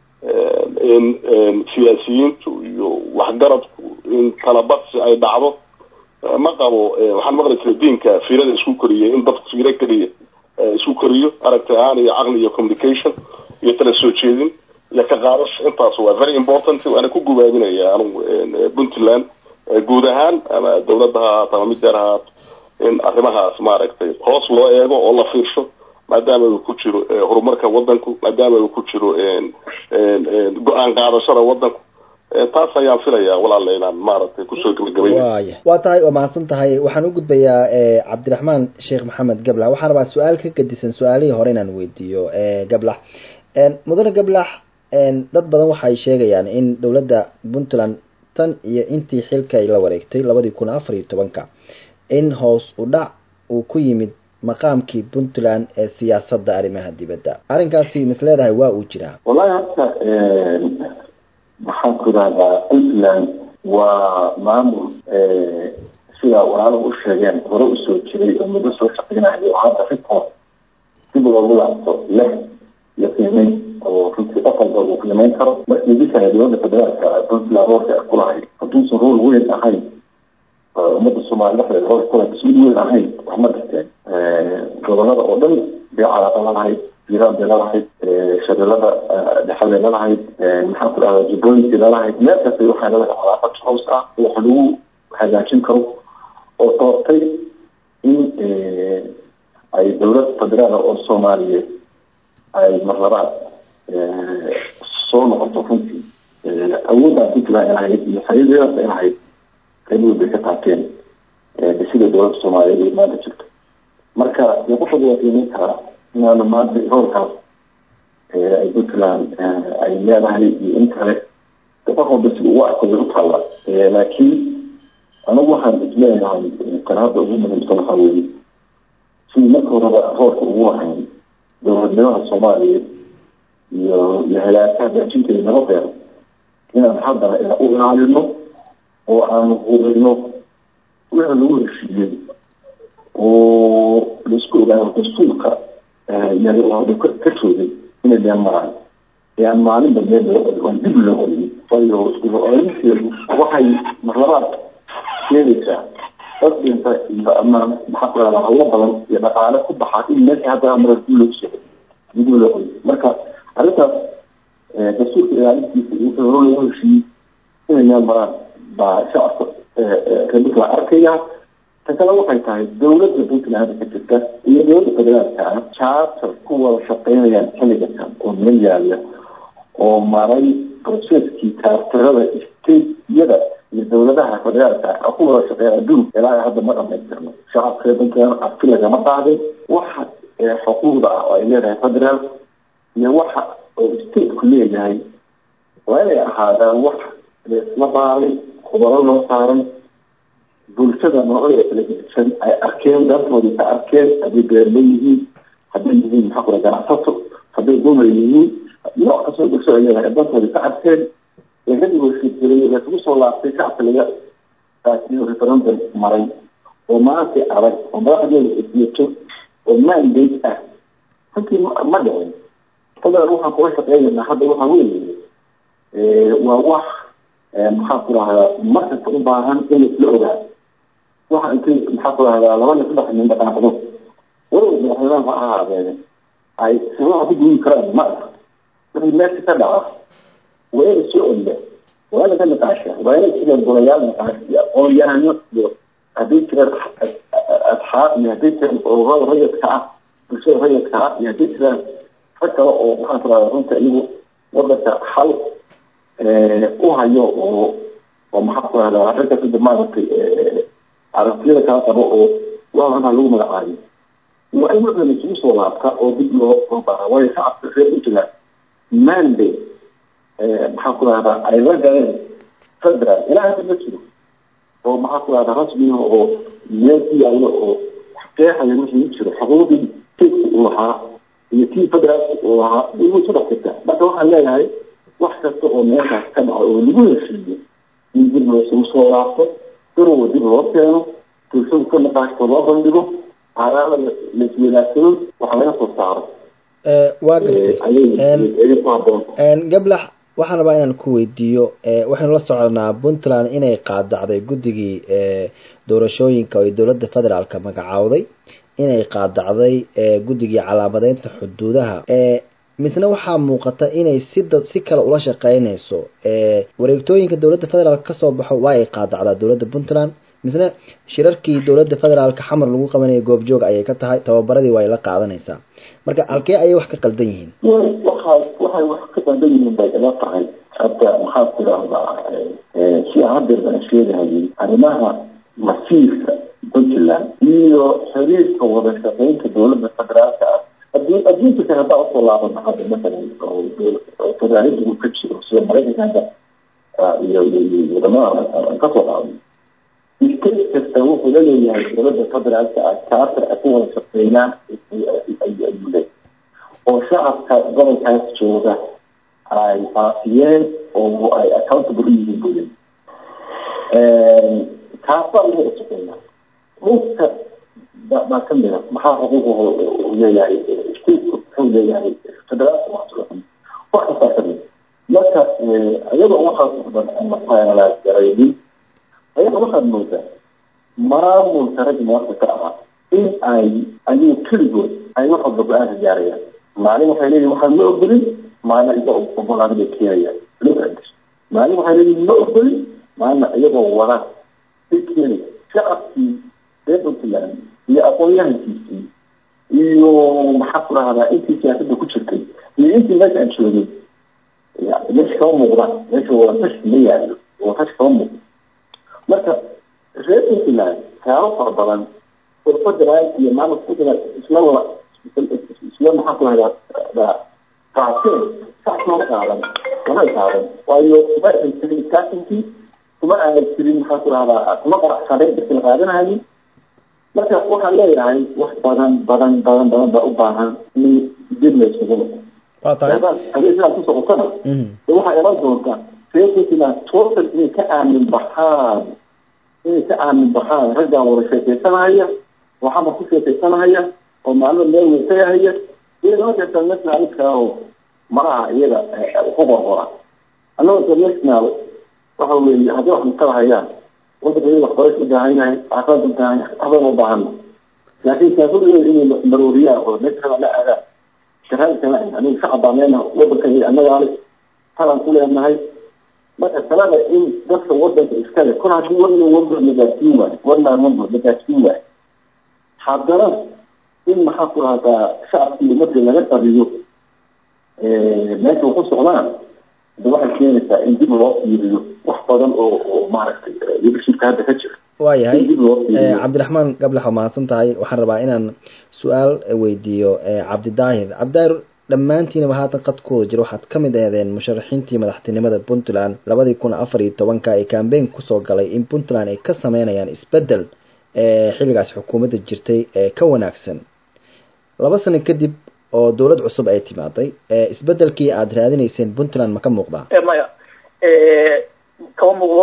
in siyaasiyiintu iyo waxgaradku in talabadsi ay dhacdo ma qabo waxaan maqlaysay diinka fiirada isku koriyay in dadku fiiro kaliya isku koriyo aragti ahaan iyo aqli iyo communication iyo tala soo jeedin iyo ka qaadash intaas waa very important waana ku gubaabinaya anigu Puntland guud ahaan ama dawladda ama mid gaar ah in arrimahaas maaragtay hoos loo eego oo la fiirsho maadaama uu ku jiro horumarka wadanku maadaama uu ku jiro go'aan qaadashada wadanku taas ayaan filayaa walaaleyna maaragtay ku soo gabagabeeyay waa tahay oo mahadsan tahay waxaan u gudbayaa Cabdiraxmaan Sheekh Maxamed Gabla waxaan rabaa su'aal ka gadisan su'aalihii hore inaan weydiiyo Gabla mudane Gabla dad badan waxay sheegayaan in dowladda Puntland tan iyo intii xilka ay la wareegtay labadii kun afar iyo tobanka in hoos u dhac uu ku yimid maqaamkii Puntland ee siyaasadda arrimaha dibadda. Arrinkaasi misleedahay waa uu jiraa. Wallahi hadda ee maxaa ku dhacdaa Puntland waa maamul ee sida walaalo u sheegeen hore u soo jiray oo muddo soo shaqeynayay oo hadda report dib loogu laabto leh yaqiin oo runtii aqalba uu qiimeyn karo markii dhisay dowladda federaalka Puntland oo ka kulahay hadduu soo rol weyn ahayn ummadda Soomaaliyeed oo kula ismid weyn ahayn waxma dhigteen gobolada oo dhan bay calaaqada lahayd jiraan bay lahayd shabeellada dhexdeeda la lahayd maxaa ku dhahdaa jubbooyinka la lahayd meel kasta waxaa la calaaqad hoos ah wax lagu hagaajin karo oo toortay in ay dowlad federaal oo Soomaaliyeed ay marlabaad soo noqoto runtii awoodda Puntland lahayd iyo xiriirada ay lahayd kadib bay ka qaateen sida dowladda Soomaaliyeed maanta jirto marka wuxuu wadaynay kara inaan maanta howlkaas ay Puntland ay leedahay in kale wuxuu bas u arko u taala laakiin anagu waxaan isleeyahay qaraabo ugu muhiimsan waxa weeye si marka hore howlka ugu wahan dowladnimada Soomaaliyeed iyo hay'adaha dawladda nabadda inaan hadda u ilaalino oo aan hubino wixii lagu heshiiyey oo lisku ogaado dastuurka yani oo ka joogay inay dhan maraan yani maalin badan oo dib loo oday waayo isku waxay marlabaad keenaysaa dadka iyo ama maxaa ku dhacdaa hawlo badan iyo dhaqaale ku baxa in meesha hadda mar dib loo soo dib loo oday marka arrintaas dastuurka ilaalintiisa wuxuu loo heshiiyey inay maraan ba shacabka kadib la arkaya takala waxay tahay dowladda Puntland ka jirta iyo dowladda federaalka charter ku wada shaqeynayaan xiligan oo meel yaala oo maray processkii charterada state-yada iyo dowladaha federaalka ku wada shaqeynaya dun ilaa hadda ma dhameystirno shacabka Puntland afkilaga ma qaaday waxa xuquuqda ay leedahay federaal iyo waxa oo state ku leeyahay waa inay ahaadaan wax la baaray khubaro loo saaran bulshada noocyada kala gedisan ay arkeen dadkooda ka arkeen haddii beerley yihiin haddii yihiin maxaa kula ganacsato haddii dumar yihiin nooc kastoo bulshada leedahay dadkooda ka arkeen ee kadib washii jiray laisugu soo laabtay shacabka laga qaatiyo referendum maray oo maanta adag oo madaxdeeda isjeeto oo mandate ah runtii ma dhicin fadlan waxaan kula shaqeynayna hadda waxaa weeye waa wax maxaa ku dhahdaa markasta u baahan in la ogaado waxa intii maxaa ku dhahdaa laba nin saddex nin dhaqaaqdo walow madaxweynaha ha ahaadeen ay sababa ku guuri karaan ma aha wixii meesha ka dhaca waa inay soo oliya waa inay ka naqaasha waa inay jiraan golayaal naqaash iyo aqoon-yahano iyo haddii jiraan asxaab iyo haddii jiraan ururada rayidka ah bulshada rayidka ah iyo haddii jiraan rag kale oo maxaa ku dhahdaa runta iyagu wadanka xal u hayo oo oo maxaa ku dhahdaa ragga sida maaragtay aragtiyada kala qabo oo waa waxaa lagu magacaabay waa in waxaan isugu soo laabta oo dib loo loo baara waayo shacabka reer Puntland mandate maxaa ku dhahdaa ay la galeen federal ilaa hadda ma jiro oo maxaa ku dhahdaa rasmi oo meel ku yaallo oo qeexaya wixii jiro xuquuqdii state uu lahaa iyo tii federal uu lahaa inuu soo dhaqta marka waxaan leeyahay wax kasta oo meeshaas ka dhaco oo lagu heshiiyo in dib loo isugu soo laabto inuu dib loo keeno bulshadu ka naqaashto loo bandhigo xaalada la isweydaasado waxa laga soo saaro waa gartay gablax waxaan rabaa inaan ku weydiiyo waxaynu la soconaa Puntland inay qaadacday guddigii doorashooyinka oo dowladda federaalka magacaawday inay qaadacday guddigii calaamadeynta xuduudaha misna waxaa muuqata inay si si kale ula shaqeynayso ee wareegtooyinka dowladda federaalka ka soo baxo waa ay qaadacdaa dowladda Puntland misna shirarkii dowladda federaalka xamar lagu qabanay goobjoog ayay ka tahay tababaradii way la qaadanaysaa marka halkee ayay wax ka qaldan yihiin waxa waxa wax ka qaldan yihiin bay la tahay hadda maxaa ku dhahdaa ee si hadda aan sheegahay arrimaha masiirka Puntland iyo xiriirka wada shaqeynta dowladda federaalka hadda adduunka kale haddaa usoo laabana hadda masalan oo federaalida uu ka jiro sida maraykanka iyo iyo wadamada kasoo qaado state kasta wuxuu la leeyahay dowladda federaalka ah charter ay ku wada shaqeeyaan ayuu leeyahay oo shacabka gobolkaas jooga ay faafiyeen oo ay accountable u yihiin bulen taasbaa lagu wada shaqeeyaa dhulka baa ka mida maxaa xuquuqu leeyahay stateka wuxuu leeyahay federaalka waxsulan wax kastaa ka mida marka iyadoo waxaas dhan ama finalaas garaynin ayaga waxaad moodaa maamulka ragga madaxda ka ahaa in ay ayuu keligood ay wax walba go-aanka gaarayaan maalin waxay leeyihin waxaan ma ogolin maalina iyagoo ogolaada bay keenayaan maalin waxay leeyihin ma ogolin maalina iyagoo wada bay keenaya shacabkii reer puntland iyo aqoon-yahankiisii iyo maxaa ku rahdaa intii siyaasadda ku jirtay iyo intii meesha aan joogay meesha kama muuqda meesha watash ma yaalo watash kama muuqda marka reer puntland taalo fara badan oo federaalka iyo maamulka puntland isla wada isla maxaa ku rahdaa qaateen sax ma qaadan lama qaadan waayo kuma ay jirin kaakinkii kuma ay jirin maxaa ku rahdaa kuma qaracsadeen dadka la qaadanayo marka waxaan leeyahay wax badan badan badan badan baa u baahan in dib la isugu noqo hadii sidaa ku socotana waxaa iman doonta reer puntland total inay ka aamin baxaan inay ka aamin baxaan raggaa wada sheekaysanahaya oo xamar ku sheekaysanahaya oo maalmo meel weysayahaya iyaga markaysa nationalka oo maraha iyaga ku qorqora annagoo international waxa weeye haddii wax makala hayaan wadanka iyaga waxbarasha u baahanyahay caafimaad u baahanyahay waxbaan u baahana laakiin siyaasadooda inay marooriyaan oo meesha la aadaan sharaadkana aniga shacab baan leenaha wadanka annagaa le talaan ku leenahay marka talada in dadka wadanka iskale kor haddii wadna wada nagaasiin waayo wadnaan wada nagaasiin waayo haddana in maxaa ku rahdaa shacabkii markii laga qabiyo meesha ku socdaan da waxay keenaysaa in dib loo fiiriyo wax badan oo oo maaragtay leadershipka hadda ka jira waayahay cabdiraxmaan gablax waa mahadsan tahay waxaan rabaa inaan su-aal weydiiyo cabdidaahir cabdidaahir dhammaantiinaba haatan qadkooda jira waxaad ka mid ahdeen musharaxiintii madaxtinimada puntland labadii kun afar iyo tobanka ee cambeyn kusoo galay in puntland ay ka sameynayaan isbedel xilligaas xukuumadda jirtay ee ka wanaagsan laba sano kadib oo dowlad cusub ay timaaday isbedelkii aada raadinayseen puntland ma ka muuqdaa maya kama muuqdo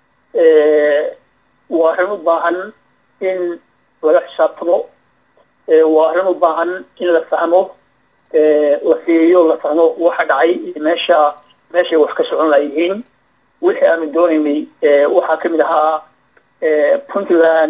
waa arrin u baahan in laga xisaabtamo waa arrin u baahan in la fahmo la fiiriyo la fahmo waxa dhacay meesha meeshay wax ka socon layihiin wixii aanu doonaynay waxaa kamid ahaa puntland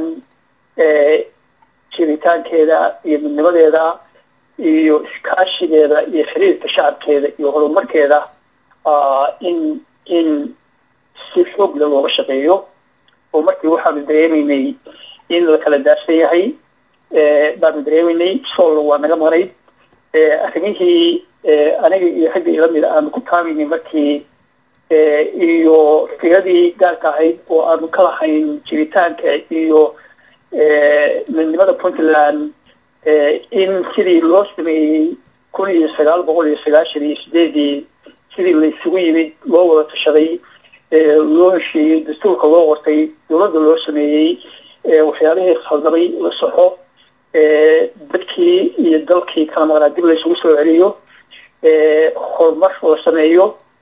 jiritaankeeda iyo midnimadeeda iyo iskaashigeeda iyo xiriirka shacabkeeda iyo horumarkeeda in in si xoog leh looga shaqeeyo oo markii waxaanu dareemaynay in la kala daadsan yahay baanu dareemaynay soolna waa naga maqnayd arrimihii aniga iyo ragga ila mida aanu ku taamaynay markii iyo firadii gaarka ahayd oo aanu ka lahayn jiritaanka iyo midnimada puntland in sidii loo sameeyey kun iyo sagaal boqol iyo sagaashan iyo sideedii sidii la isugu yimid loo wada tashaday loo heshiiyey dastuurka loo qortay dowladda loo sameeyey waxyaalihii khaldamay la soxo dadkii iyo dalkii kala maqnaa dib la isugu soo celiyo horumar la sameeyo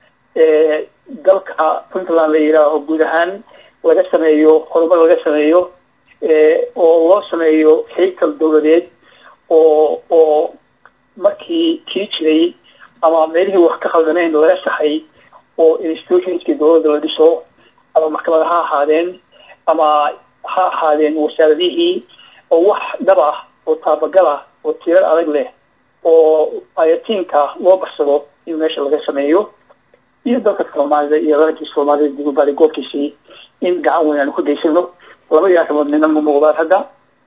dalka puntland la yidhaaho guud ahaan laga sameeyo horumar laga sameeyo oo loo sameeyo xigtal dowladeed oo oo markii kii jiray ama meelihii wax ka khaldanayn laga saxay oo institutionskii dowladda la dhiso ama maxkamada ha ahaadeen ama ha ahaadeen wasaaradihii oo wax dhab ah oo taabagal ah oo tirar adag leh oo ayatiinka loo barsado in meesha laga sameeyo iyo dalka soomaalida iyo dalkii soomaalida dib u baari goobkiisii in gacan weyn aanu ku geysano labadii arrimood midna ma muuqdaan hadda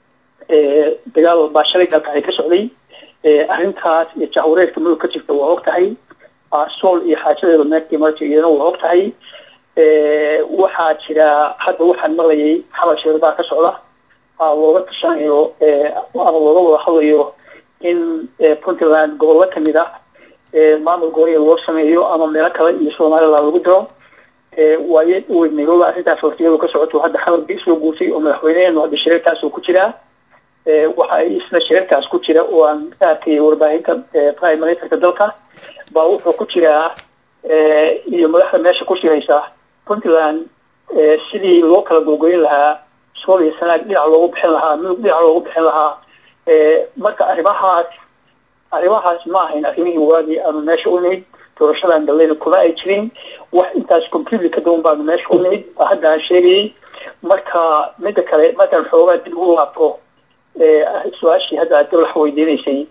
dagaal baa shalay dalka ay ka socday arrintaas iyo jahwareerka mudug ka jirta waa og tahay sool iyo xaajadeeda meerkii marka iyadana waa og tahay waxaa jira hadda waxaan maqlayay xabal sheerbaa ka socda looga tashanayo ama looga wada hadlayo in puntland gobollo kamid ah maamul gooniya loo sameeyo ama meelo kale iyo somaliland lagu diro waaye weynagooda arrintaas waqtiyadu ka socoto hadda xalalkii soo guurtay oo madaxweyneenu hadda shirarkaas uu ku jiraa waxa ay isna shirarkaas ku jira oo aan ka arkay warbaahinta prime ministerka dalka baa wuxuu ku jiraa iyo madaxda meesha ku shiraysa puntland sidii loo kala gogoyn lahaa sool iyo sanaag dhinac loogu bixin lahaa mudug dhinac loogu bixin lahaa marka arrimahaas arrimahaas ma ahayn arrimihii waagii aanu meesha u nimid doorashadan galeyna kuma ay jirin wax intaas completely ka duwan baanu meesha u nimid hadda aan sheegayay marka midda kale markaan xoogaa dib ugu laabto su-aashii hadda aad dawlax weydiinaysay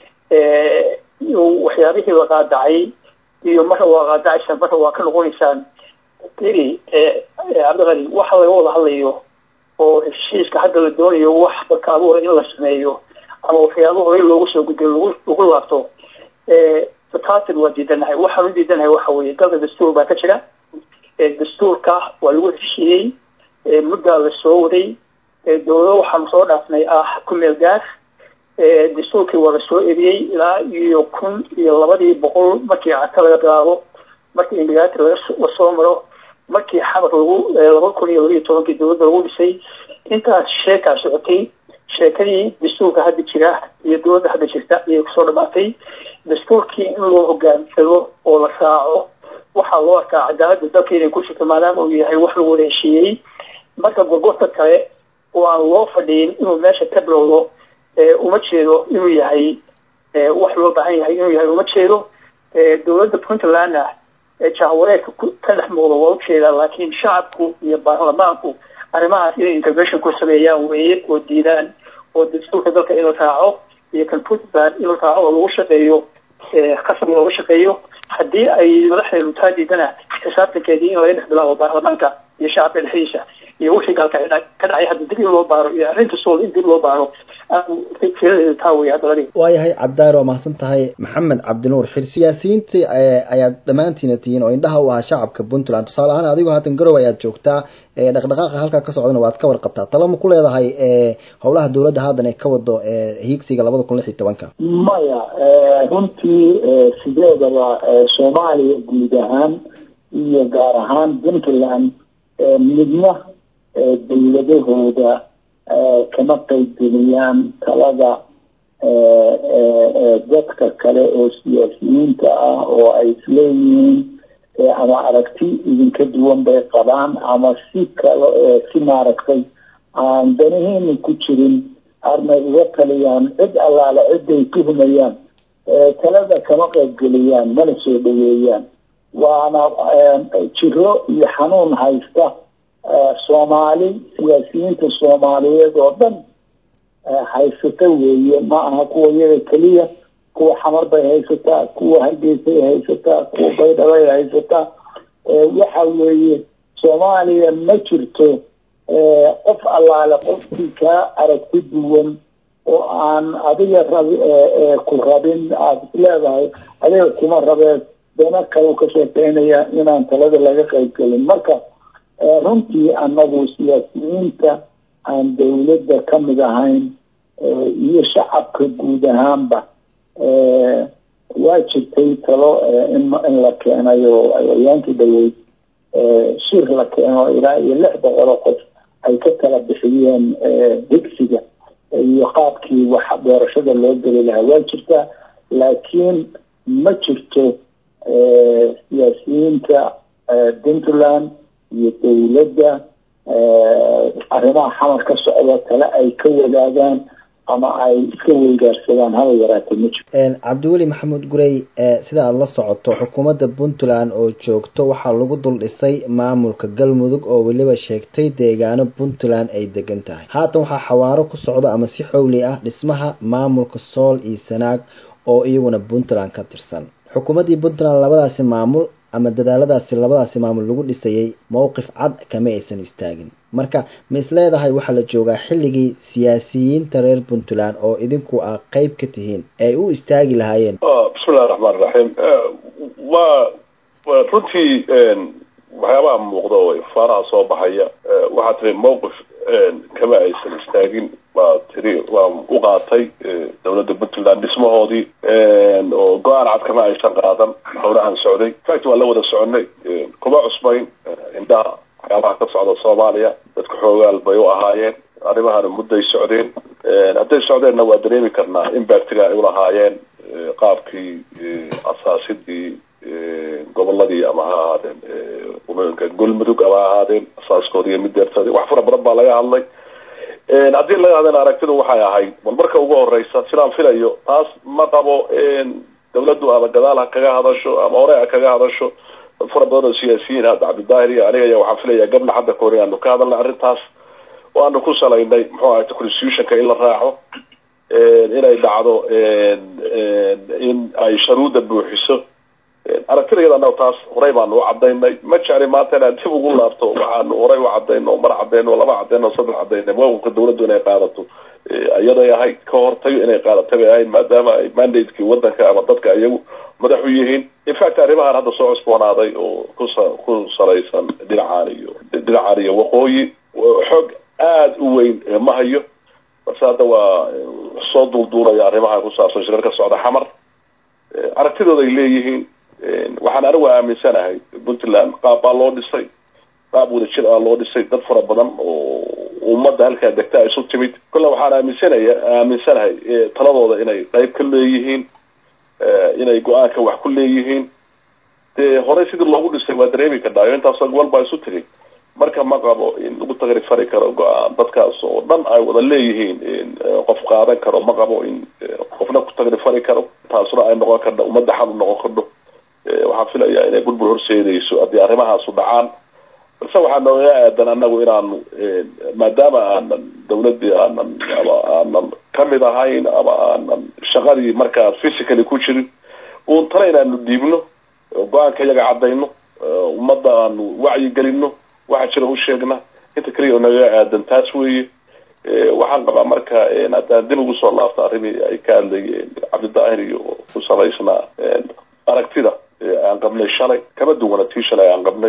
waxyaabihii la qaadacay iyo marka waa qaadacaysaan marka waa ka noqonaysaan iri cabdiqali waxa laga wada hadlayo oo heshiiska hadda la doonayo wax bakaabo hore in la sameeyo ama waxyaabo hore loogu soo gudbiyo lagu laabto fataatin waa diidanahay waxaan u diidanahay waxa weeye dalka dastuur baa ka jira dastuurka waa lagu heshiiyey muddaa la soo waday dowlado waxaanu soo dhaafnay ah ku meel gaar dastuurkii waa la soo eriyey ilaa iyo kun iyo labadii boqol markii cata laga bilaabo markii imigaraati lasoo maro markii xamar lagu laba kun iyo labaiyo tobankii dowladda lagu dhisay intaas sheekaa socotay sheekadii dastuurka hadda jira iyo dowladda hadda jirta ayay kusoo dhamaatay dastuurkii in loo hogaansado oo la raaco waxaa loo arkaa cadaaladda dalka inay ku jirto maadaama uu yahay wax lagu wada heshiiyey marka gorgorta kale oo aan loo fadhiyin inuu meesha ka bilowdo uma jeedo inuu yahay wax loo baahan yahay inuu yahay uma jeedo dowladda puntlandna jahwareerka ka dhex muuqda waa ujeedaa laakiin shacabku iyo baarlamaanku arrimahaas inay intervention ku sameeyaan weeye oo diidaan oo dastuurka dalka in la raaco iyo kan puntland in la raaco oo lagu shaqeeyo qasab looga shaqeeyo haddii ay madaxdeedu taa diidana xisaabtankeedii in laga dhex bilaabo baarlamaanka iyo shacabka dhexdiisa iyo wixii galka ka dhacay hadda dib in loo baaro iyo arrinta sool in dib loo baaro waayahay cabdaar waa mahadsan tahay maxamed cabdinuur xir siyaasiyiintii ayaad dhammaantiina tihiin oo indhaha u ahaa shacabka puntland tusaale ahaan adigoo haatan garow ayaad joogtaa dhaqdhaqaaqa halkaa ka socdana waad ka warqabtaa talama ku leedahay howlaha dowladda haddan ay ka wado hiigsiga labada kun lix iyo tobanka maya runtii sideedaba soomaaliya guud ahaan iyo gaar ahaan puntland midna dowladahooda kama qaybgeliyaan talada dadka kale oo siyaasiyiinta ah oo ay isleeyihiin ama aragti idinka duwan bay qabaan ama si kale si maaragtay aan danaheena ku jirin arnay uga taliyaan cid allaale ciday tuhumayaan talada kama qaybgeliyaan mana soo dhaweeyaan waana jiro iyo xanuun haysta soomaali siyaasiyiinta soomaaliyeed oo dhan haysata weeye ma aha kuwa iyaga keliya kuwa xamar bay haysataa kuwa hargeysay haysataa kuwa baydhabay haysataa waxa weeye soomaaliya ma jirto qof allaale qofkii kaa aragti duwan oo aan adiga rab ku rabin aada isleedahay adiga kuma rabee dana kale ka sheekeynaya inaan talada laga qaybgelin marka runtii anagu siyaasiyiinta aan dawladda ka mid ahayn iyo shacabka guud ahaanba waa jirtay talo in in la keenayo ayaankii dhaweyd shir la keeno ilaa iyo lix boqol oo qof ay ka kala bixiyeen degsiga iyo qaabkii wax doorashada loo geli lahaa waa jirtaa laakiin ma jirto siyaasiyiinta puntland iyo dawladda arrimaha xamar ka socda kale ay ka wadaagaan ama ay iska weygaarsadaan haba yaraatay ma jirto cabdiweli maxamuud gurey sida aada la socoto xukuumadda puntland oo joogto waxaa lagu dul dhisay maamulka galmudug oo weliba sheegtay deegaano puntland ay degan tahay haatan waxaa xawaaro ku socda ama si xowli ah dhismaha maamulka sool iyo sanaag oo iyaguna puntland ka tirsan xukuumaddii puntland labadaasi maamul ama dadaaladaasi labadaasi maamul lagu dhisayay mowqif cad kama aysan istaagin marka ma is leedahay waxaa la joogaa xilligii siyaasiyiinta reer puntland oo idinku ah qeyb ka tihiin ay u istaagi lahaayeen bismillahi raxmaan raxiim waa runtii waxyaabaha muuqda oo faaraha soo baxaya waxaa tiri mowqif kama aysan istaagin waa tiri waa u qaatay dawladda Puntland dhismahoodii oo go'aan cad kama aysan qaadan howlahan socday fact waa la wada soconay kuma cusbayn indhaha waxyaabaha ka socda Soomaaliya dadku xoogaal bay u ahaayeen arrimahan mudday socdeen hadday socdeenna waa dareemi karnaa impactiga ay u lahaayeen qaabkii asaasidii gobolladii ama ha ahaadeen ummanka Galmudug ama ha ahaadeen asaaskoodii iyo mideertadii wax fara badan baa laga hadlay haddii laga hadlana aragtidu waxay ahayd bal marka ugu horeysa sidaan filayo taas ma qabo dawladdu ama gadaal ha kaga hadasho ama hore ha kaga hadasho fara badan oo siyaasiyiin hadda Cabdidaahir iyo aniga waxaan filayaa gabdha hadda kooriya aanu ka hadalna arrintaas waanu ku salaynay muxuu ahaa constitutionka in la raaco inay dhacdo in ay sharuuda buuxiso aragtidayada taas horey baanu u cadaynay ma jecli maanta inaan dib ugu laabto waxaanu horey u cadayno mar cadayno laba cadayno saddex cadayno mowqifka dawladdu inay qaadato ayaday ahayd ka hortay inay qaadato bay ahayd maadaama ay mandate-kii wadanka ama dadka iyagu madax u yihiin in fact arrimahan hadda soo cusboonaaday oo ku salaysan dhinacaan iyo dhinacaan iyo waqooyi xog aad u weyn ma hayo bas hadda waa soo duulduulaya arrimaha ku saabsan shirarka socda xamar aragtidooda ay leeyihiin waxaan anigu aaminsanahay Puntland qaab baa loo dhisay qaab wada jir ah loo dhisay dad fara badan oo ummadda halka degta ay isu timid kullu waxaan aaminsanahay aaminsanahay taladooda inay qayb ka leeyihiin inay go'aanka wax ku leeyihiin ee hore sidii loogu dhisay waa dareemi karnaa intaas gobol baa isu tagay marka ma qabo in lagu tagrifari karo go'aan dadkaas oo dhan ay wada leeyihiin in qof qaadan karo ma qabo in qofna ku tagrifari karo taasuna ay noqon karto ummadda xal noqon karto waxaan filayaa inay burbur horseedayso haddii arrimahaas u dhacaan balse waxaan nooga aadan annagu inaanu maadaama aanan dawladdii aanan ama aanan kamid ahayn ama aanan shaqadii markaa physically ku jirin uun tala inaanu dhiibno go'aanka iyaga cadayno ummadda aanu wacyi gelino waxa jira u sheegna inta kaliya naga aadan taas weeye waxaan qabaa marka haddaan dib ugu soo laabto arrimii ay ka hadlayeen Cabdidaahir iyo ku salaysnaa aragtida aan qabnay shalay kama duwana tii shalay aan qabnay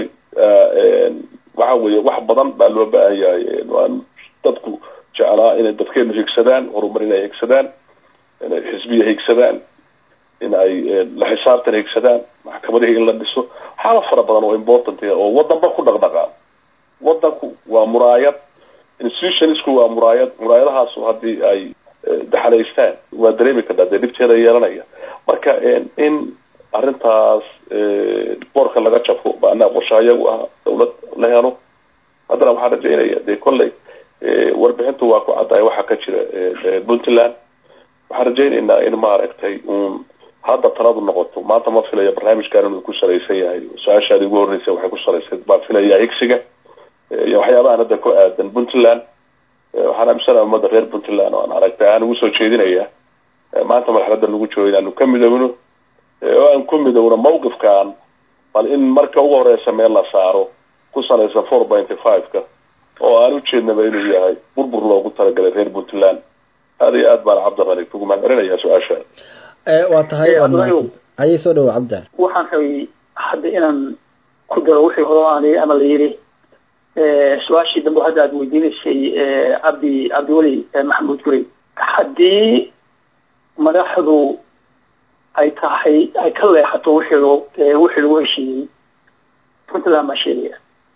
waxa weeye wax badan baa loo baahan yahay waan dadku jeclaa inay dadkeenu higsadaan horumar inay higsadaan inay xisbiya higsadaan in ay la xisaabtan higsadaan maxkamadaha in la dhiso xaalad fara badan oo important ah oo wadanba ku dhaqdhaqaa wadanku waa muraayad institutionsku waa muraayad muraayadahaas haddii ay daxalaystaan waa dareemi kartaa dee dhibteeda yeelanaya marka in arrintaas boorka laga jafo baana qorshayagu ah dawlad la helo haddana waxaan rajaynayaa dee kolley warbixintu waa ku caddahay waxa ka jira Puntland waxaan rajaynaynaa in maaragtay uun hadda taladu noqoto maanta ma filaya barnaamijkan inuu ku salaysan yahay su-aashaadii ugu horreysay waxay ku salaysay baan filayaa higsiga iyo waxyaabahan hadda ku aadan Puntland waxaan aaminsanaa ummadda reer Puntland oo aan aragtay aan ugu soo jeedinayaa maanta marxaladda lagu joogo inaanu ka midowno oo aan ku midowno mowqifkan bal in marka ugu horeysa meel la saaro ku salaysan four point five ka oo aan u jeednaba inuu yahay burbur loogu talagalay reer Puntland هذه أدبر عبد الغني فوق ما قرنا يا سؤال شان. وتهيئ أي سؤال عبد. وحن في حد إن كل روحي هراني أمل يري سؤال شيء دم هذا ودين الشيء عبدي عبد ولي محمود كريم حدي ملاحظوا أي تحي أي كله حتى وحلو وحلو شيء كنت لا ماشي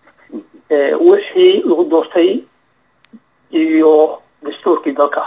وحي الغدورتي يو دستور كذاك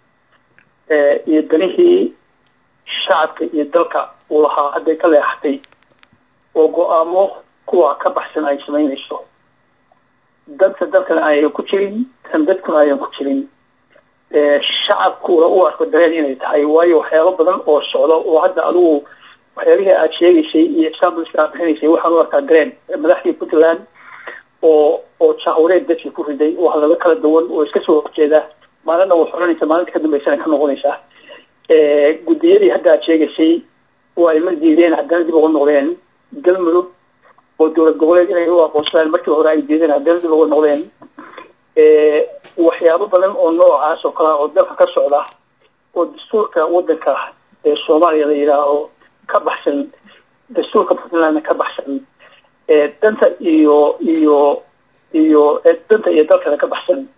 يدنيه الشعب يدلك وها هذا كله حتى وقاموا كوا كبحثنا أي سمين إيشوا دلت دلت أي كتيرين تندت كنا أي كتيرين الشعب كوا هو أقدرين يتحي واي وحياة بدن أو الصعدة وهذا قالوا وحياة أشياء شيء يحسب الشعب شيء وحنا أقدرين مدحي بطلان أو أو تشاورات دتي كوفيدي وهذا ذكر الدول ويسكسوا كذا ما لنا وحرنا كمان كده بيسان كانوا غنيشة قديري هذا أشياء شيء والمجدين هذا اللي بقول نقولين قلملو ودول الجوال إلى هو قصة المركب هو رأي جديد هذا اللي بقول نقولين وحياة بدن أو نوع عاش وقرا ودل حكى صعدة والدستور كودك الصومالي اللي له كبحسن دستور كبحسن كبحسن دنت إيو إيو إيو دنت يدرك كبحسن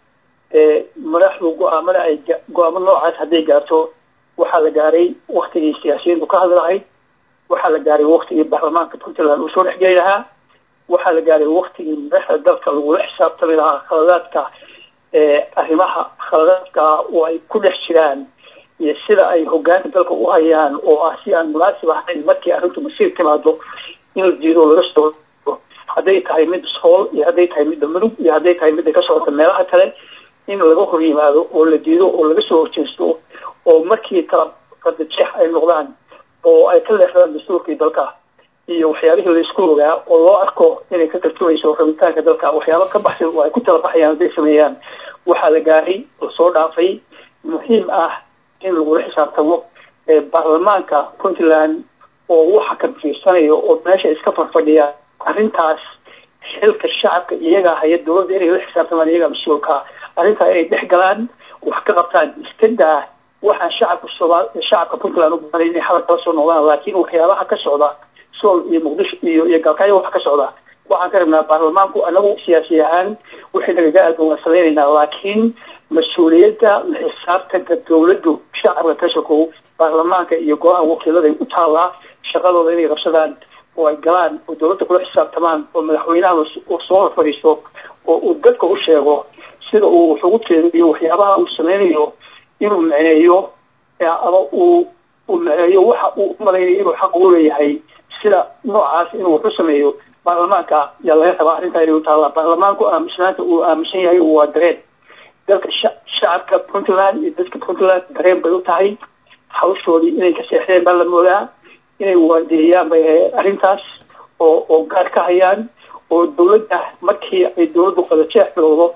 madaxdu go-aamada ay go-aamo noocaas hadday gaarto waxaa la gaaray waktigii siyaasiyiintu ka hadli lahayd, waxaa la gaaray waktigii baarlamaanka puntland uu soo dhexgeli lahaa, waxaa la gaaray waktigii madaxda dalka lagula xisaabtami lahaa khaladaadka arrimaha khaladaadka oo ay ku dhex jiraan iyo sida ay hogaanka dalka u hayaan oo ah si aan munaasib ahayn markii arrintu masiir timaado in la diido laga soo hadday tahay mid sool iyo hadday tahay midda mudug iyo hadday tahay midda ka socota meelaha kale in laga hor yimaado oo la diido oo laga soo horjeesto oo markii kala qadajeex ay noqdaan oo ay ka leexdaan dastuurkii dalka iyo waxyaabihii la isku ogaa oo loo arko inay ka tarjumayso rabitaanka dalka waxyaabo ka baxsan oo ay ku tala baxayaan hadday sameeyaan waxaa la gaaray oo soo dhaafay muhiim ah in lagula xisaabtamo baarlamaanka puntland oo waxa ka fiirsanayo oo meesha iska farfadhiya arrintaas xilka shacabka iyaga haya dowladda inay la xisaabtamaan iyaga mas-uulka arrintaa inay dhex galaan wax ka qabtaan iska daa waxaan shacabka soomaal shacabka puntland u baahnay inay xabad kala soo noqdaan laakiin waxyaabaha ka socda sool iyo muqdisho iyo iyo galkaayo waxa ka socda waxaan ka rabnaa baarlamaanku anagu siyaasi ahaan wixii nagaga aadan waan samaynaynaa laakiin mas-uuliyadda la xisaabtanka dowladdu shacabka ka shaqow baarlamaanka iyo golaha wakiilada u taallaa shaqadooda inay qabsadaan oo ay galaan oo dowladda kula xisaabtamaan oo madaxweynaha oo soo hor fadhiisto oo uu dadka u sheego sida uu wax ugu jeediyo waxyaabaha uu sameynayo inuu micneeyo ama uu uu micneeyo waxa uu malaynayo inuu xaq u leeyahay sida noocaas inuu wax u sameeyo baarlamaanka yaa laga rabaa arrintaa inay u taallaa baarlamaanku aamusnaanta uu aaminsan yahay waa dareen dalka shacabka puntland iyo dadka puntland dareen bay u tahay hawshoodii inay ka seexdeen baa la moodaa inay waardeeyaan bay arrintaas oo oo gaar ka hayaan oo dowladda markii ay dowladdu qadajeex bilowdo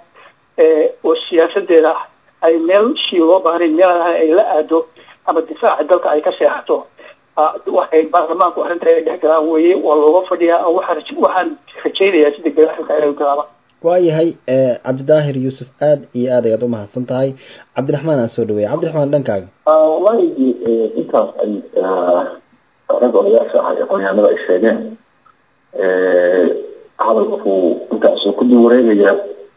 oo siyaasadeeda ay meel shii loo baahnayn meel ay la aado ama difaaca dalka ay ka seexato waxay baarlamaanku arrinta ay dhex galaan weeye waa looga fadhiyaa waxaan waxaan rajaynayaa si degdeg arrinta inay galaaba waayahay cabdidaahir yuusuf aada iyo aad ayaad umahadsan tahay cabdiraxmaan aan soo dhaweeya cabdiraxmaan dhankaaga wallahi intaas ay rag odayaasha ah ee aqoonyahanada ay sheegeen hadalku intaasuu ku dul wareegaya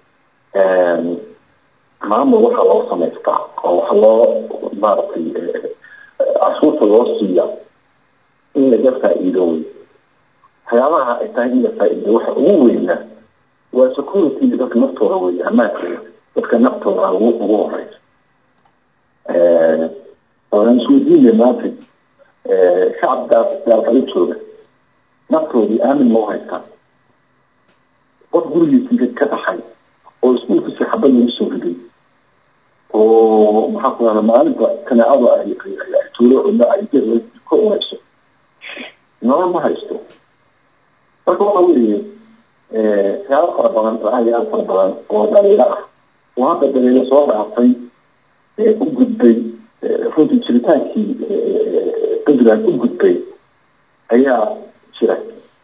maamul waxaa loo samaystaa oo waxa loo maaragtay cashuurta loo siiya in laga faa-iido wey waxyaabaha ay tahay in la faa-iido waxa ugu weyna waa security dadka naftooda wey amaankeeda dadka naftooda ugu ugu horeysa oan isweydiinaya maanta shacabkaas daalkala jooga naftoodii aamin loo haystaa qof gurigiisa ka dhaxay oo iskuulkiisa xabad lagu soo riday oo maxaa ku yahda maalinta kanaacada ay tuulo cudna ay ka unayso nolol ma haysto marka waxa weeye waxyaaba fara badan raayaal fara badan oo dhaliilo ah oo hadda daliilo soo dhaaftay u gudbay runtii jiritaankii puntland u gudbay ayaa jira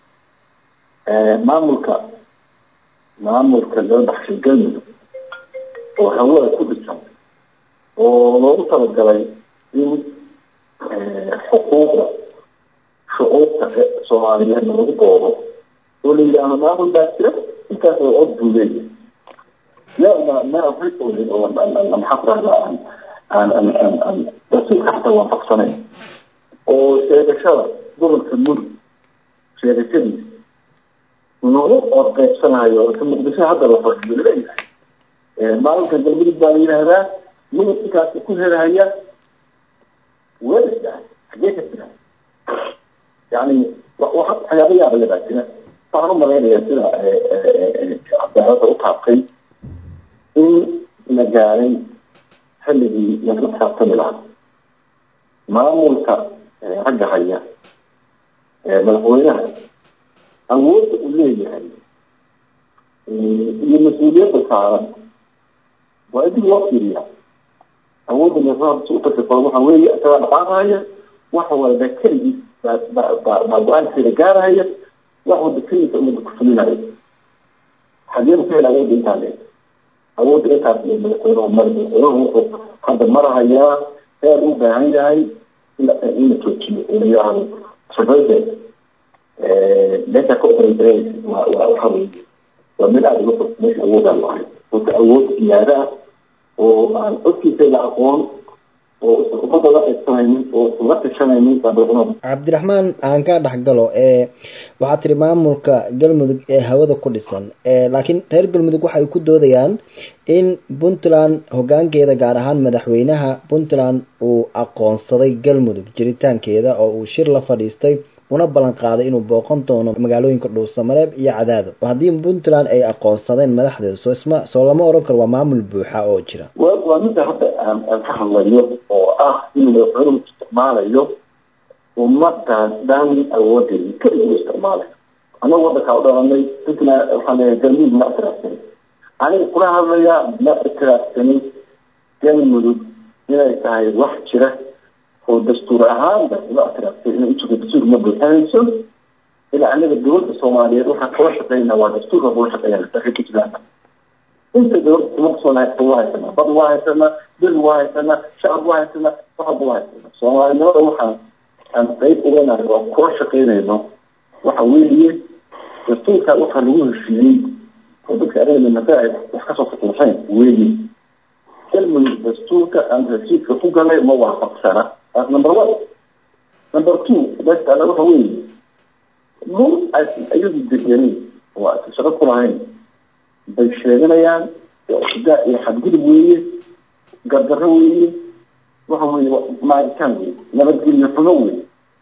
maamulka maamulka loo baxshay galmudug oo hawada ku dhisan oo loogu talagalay in xuquuqda shucuubta soomaaliyeed lagu doodo oo la yidhaahdo maamul baa jira intaas oo cod buu leeyahay yaa ma afrikoodin oo maxaa ku rahda aan aan aan aan aan rasuulka xataa waafaqsanayn oo sheegashada gobolka mudug sheegashadiisa nagu oo qaybsanayo ka muqdisho hadda la fadhiyo leeyahay maalinka galmudug baa la yidhaahdaa mudug inkaas ku helahaya weelisdaa xagee ka jira yani waxyaaba yaabaya baa jira waxaan u malaynayaa sida cadaalada u taabtay in la gaaray xilligii laga taabtami lahaa maamulka ragga haya madaxweynaha awoodda uu leeyahay iyo mas-uuliyadda saaran waa in dib loo fiiriya awoodda madaxweynaha utakafo waxa weeye isagaa dhaqaaqahaya waxa walba keligiis baa go-aankeeda gaarahaya wax walba keligiisa umada ku fulinayo xageenu ka hel awoodda intaa le awoodda intaas madaxweynuhu mari madaxweynuhu wuxuu hadda marahayaa heer u baahan yahay in la joojiyo in la yidhaahdo surveyde meesha ka operate waa waa waxa weeye waa mid aada uga fog meesha awoodaan lahay dadka awood siyaada ah oo aan codkiisa la aqoon oo ummadda la qaybsanaynin oo la tashanaynin baadhaqnada. cabdiraxmaan aan ka dhexgalo ee waxaa tiri maamulka galmudug ee hawada ku dhisan ee laakiin reer galmudug waxay ku doodayaan in puntland hoggaankeeda gaar ahaan madaxweynaha puntland uu aqoonsaday galmudug jiritaankeeda oo uu shir la fadhiistay una ballan qaaday inuu booqan doono magaalooyinka dhuusamareeb iyo cadaado. haddii puntland ay aqoonsadeen madaxdeedu soo isma soo lama oran karo waa maamul buuxa oo jira. waa midda hadda aan aan ka hadlayo oo ah inuu madaxweynuhu isticmaalayo ummaddan dhan awoodeedii keliguu isticmaalayo. anagu waddankaa u dhalanay puntland waxaan leeyahay galmudug ma ictiraafsanin. aniga kula hadlayaa ma ictiraafsanin galmudug inay tahay wax jira oo dastuur ahaanba la ictiraafsay inay usuga dastuur ma buuxinayso. ilaa anaga dowladda soomaaliyeed waxaan kula shaqeynaa waa dastuurka kula shaqeynaa daqiiqa jiraana. inta dowladda kuma kusoo haysta waa haysanaa bad waa haysanaa bil waa haysanaa shacab waa haysanaa waxba waa haysanaa. soomaalinimada waxaan aan qayb uganahay oo kula shaqeynayno waxa weeye dastuurka waxaa lagu heshiiyey oo dadka anaga masaa wax kasoo fakuusayn weeye. galmudug dastuurka aan heshiiska ku galay ma waafaqsana. That's number one. Number two, that's another way. No, I use the beginning. What is the Quran? By sharing ayan, that you have good way, gather way, what way my can be. Never give you no way.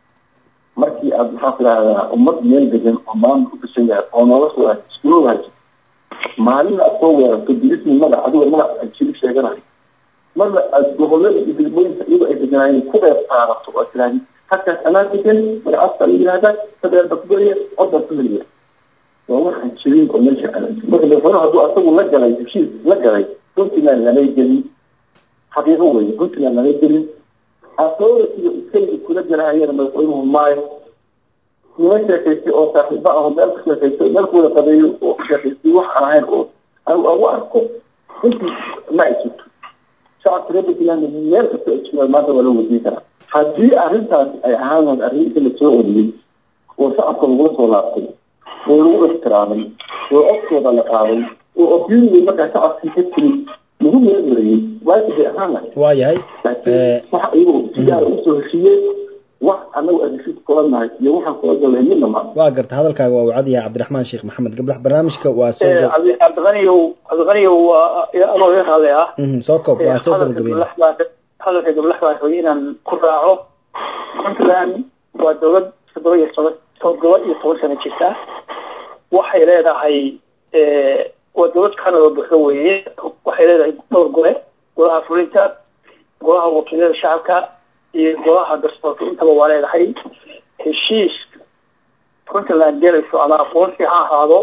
Marki Abd Hafla ummat meel degan oo maamulka ku soo oo nolosha waa isku waaj. Maalin aqoon ku dirismi magac adiga magac ay jili sheeganahay. marna gobolada iyo degmooyinka iyadoo ay deganayeen ku qeyb qaadato oo tiraahin halkaas anaa degan magacaasta la yidhaahda sadeer bakberiya codar ku heliya waa waxaan jirin oo meesha alan marka madaxweynuhu hadduu asagu la galay heshiis la galay puntland lamay gelin xaqiiqo weye puntland lamay gelin authority iskayga kula galahayana madaxweynuhu maayo nima sheekaystay oo saaxiiba ah oo meel ka sheekaystay meel kuwada qabeeyo oo sheekaystay wax aan ahayn oo aan ugu arko intii ma ay jirto shacabka reer puntland meel kasta iskuul maanta waa loo wadiin karaa. haddii arrintaas ay ahaan arrinta la soo oriyey oo shacabka lagula soo laabtay oo lagu ixtiraamay oo codkooda la qaaday oo opinion markaa shacabkii ka tiri lagu meelmariyey waajib bay ahaan lahayd. waa yahay waxa iyagoo sigaara usoo heshiiyey wax anagu adishiis kula nahay iyo waxaan kula galay midna ma. waa garta hadalkaaga waa wacad yahay cabdiraxmaan sheekh maxamed gablax barnaamijka waa soo cabdiqaniyow cabdiqaniyow waa anoo iga qaaday ah soo koob waa soo gabagabeynay hadalka gablax baa rabay inaan ku raaco. puntland waa dowlad toddoba iyo toban toddoba iyo toban sano jirta. waxay leedahay waa dowlad kanada buuxda weeye. waxay leedahay dhowr gole golaha fulinta golaha wakiilada shacabka iyo golaha dastuurka intaba waa leedahay. heshiis puntland gelayso ama aqoonsi ha ahaado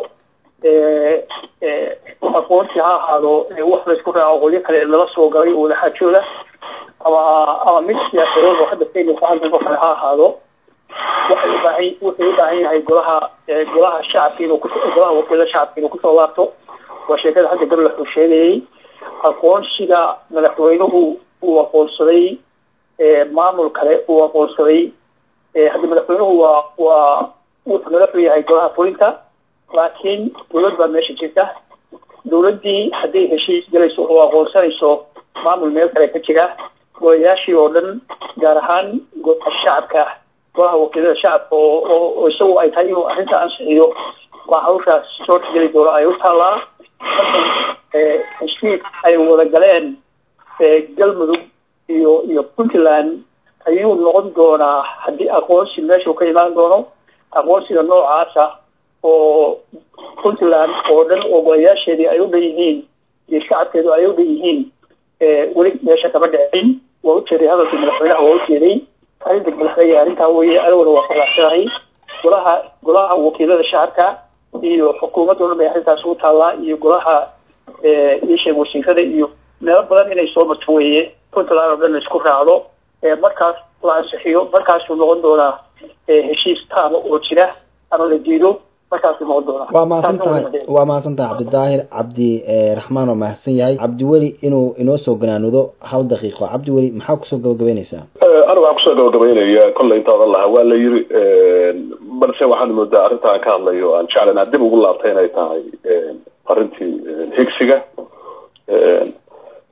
aqoonsi ha ahaado wax laysku raaco qolyo kale lala soo galay oo wadaxaajooda ama ama mid siyaasadeed oo hadda kenya ku hadlayso kale ha ahaado waxay u baahan wuxuu u baahan yahay golaha golaha shacabka inuu ku golaha wakiilada shacabka inuu kusoo laabto. waa sheekada hadda gablax uu sheegayay. aqoonsiga madaxweynuhu uu aqoonsaday maamul kale uu aqoonsaday. hadda madaxweynuhu waa waa wuxuu madaxu yahay golaha fulinta laakiin dowlad baa meesha jirta. dowladdii hadday heshiis galayso oo aqoonsanayso maamul meel kale ka jira golayaashii oo dhan gaar ahaan golaha shacabka golaha wakiilada shacabka oo isagu ay tahay inuu arrinta ansixiyo waa hawshaas soo geli doono ay u taallaa. heshiis ay wada galeen galmudug iyo iyo puntland ayuu noqon doonaa haddii aqoonsi meesha ka imaan doono. aqoonsiga noocaasa oo puntland oo dhan oo golayaasheedii ay u dhan yihiin iyo shacabkeedu ay u dhan yihiin weli meesha kama dhicin. waa ujeeday hadalkii madaxweynaha waa ujeeday arrinta madaxweyne arrintaa weye aniguna waa faraxsanahay. golaha golaha wakiilada shacabka iyo xukuumadda dhan bay arrintaas ugu taallaa iyo golaha iisheeg wasiirada iyo meelo badan inay soo marto weeye. puntland oo dhan la isku raacdo markaas la ansixiyo markaasuu noqon doonaa heshiis taaba oo jira ama la diido markaasuu noqon doonaa. waa mahadsan tahay waa mahadsan tahay cabdidaahir cabdi raxmaan oo mahadsan yahay. cabdiweli inuu inoo soo ganaanudo hal daqiiqo. cabdiweli maxaa kusoo gabagabeynaysaa? ana waxaan kusoo gabagabeynaya kolley intaadan lahaa waa la yiri balse waxaan moodaa arrinta aan ka hadlayo aan jeclana dib ugu laabtay inay tahay arrintii higsiga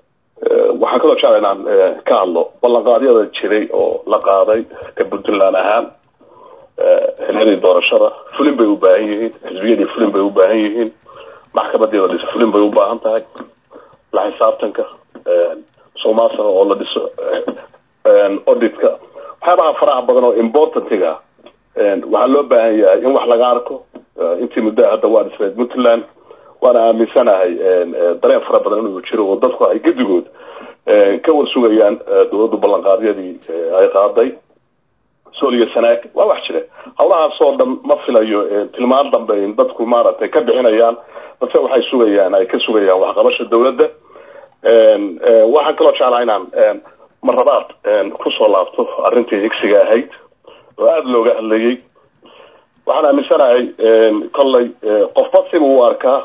waxaan kaloo jeclay inaan ka hadlo ballanqaadyada jiray oo la qaaday ka Puntland ahaan xilladii doorashada fulin bay u baahan yihiin xisbiyadii fulin bay u baahan yihiin maxkamadeeda dhis fulin bay u baahan tahay la xisaabtanka Soomaaliya oo la dhiso auditka waxyaabaha faraha badan oo importantiga waxaa loo baahan yahay in wax laga arko intii muddo hadda waa dhisay Puntland waana aaminsanahay dareen fara badan inuu jiro oo dadku ay gedigood ka warsugayaan dowladda ballanqaadyadii ay qaaday Soomaaliya sanaag waa wax jira hawlahaas oo dhan ma filayo tilmaan dambe in dadku maaragtay ka bixinayaan balse waxay sugayaan ay ka sugayaan wax qabasho dowladda waxaan kaloo jeclahay inaan marrabaad ku soo laabto arrintii higsiga ahayd oo aada looga hadlayay waxaan aaminsanahay kolley qofba siba u arkaa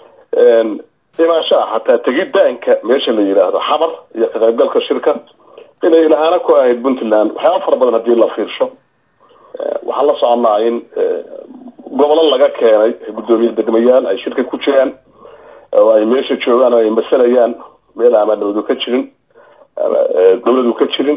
imaashaha xataa tegitaanka meesha la yidhaahdo xabar iyo ka qaybgalka shirka inay ilahaana ku ahayd Puntland waxyaaba fara badan haddii la fiirsho waxaan la soconaa in gobolo laga keenay guddoomiye degmayaal ay shirka ku jiraan oo ay meesha joogaan oo ay masalayaan meel ama dowladu ka jirin dowladu ka jirin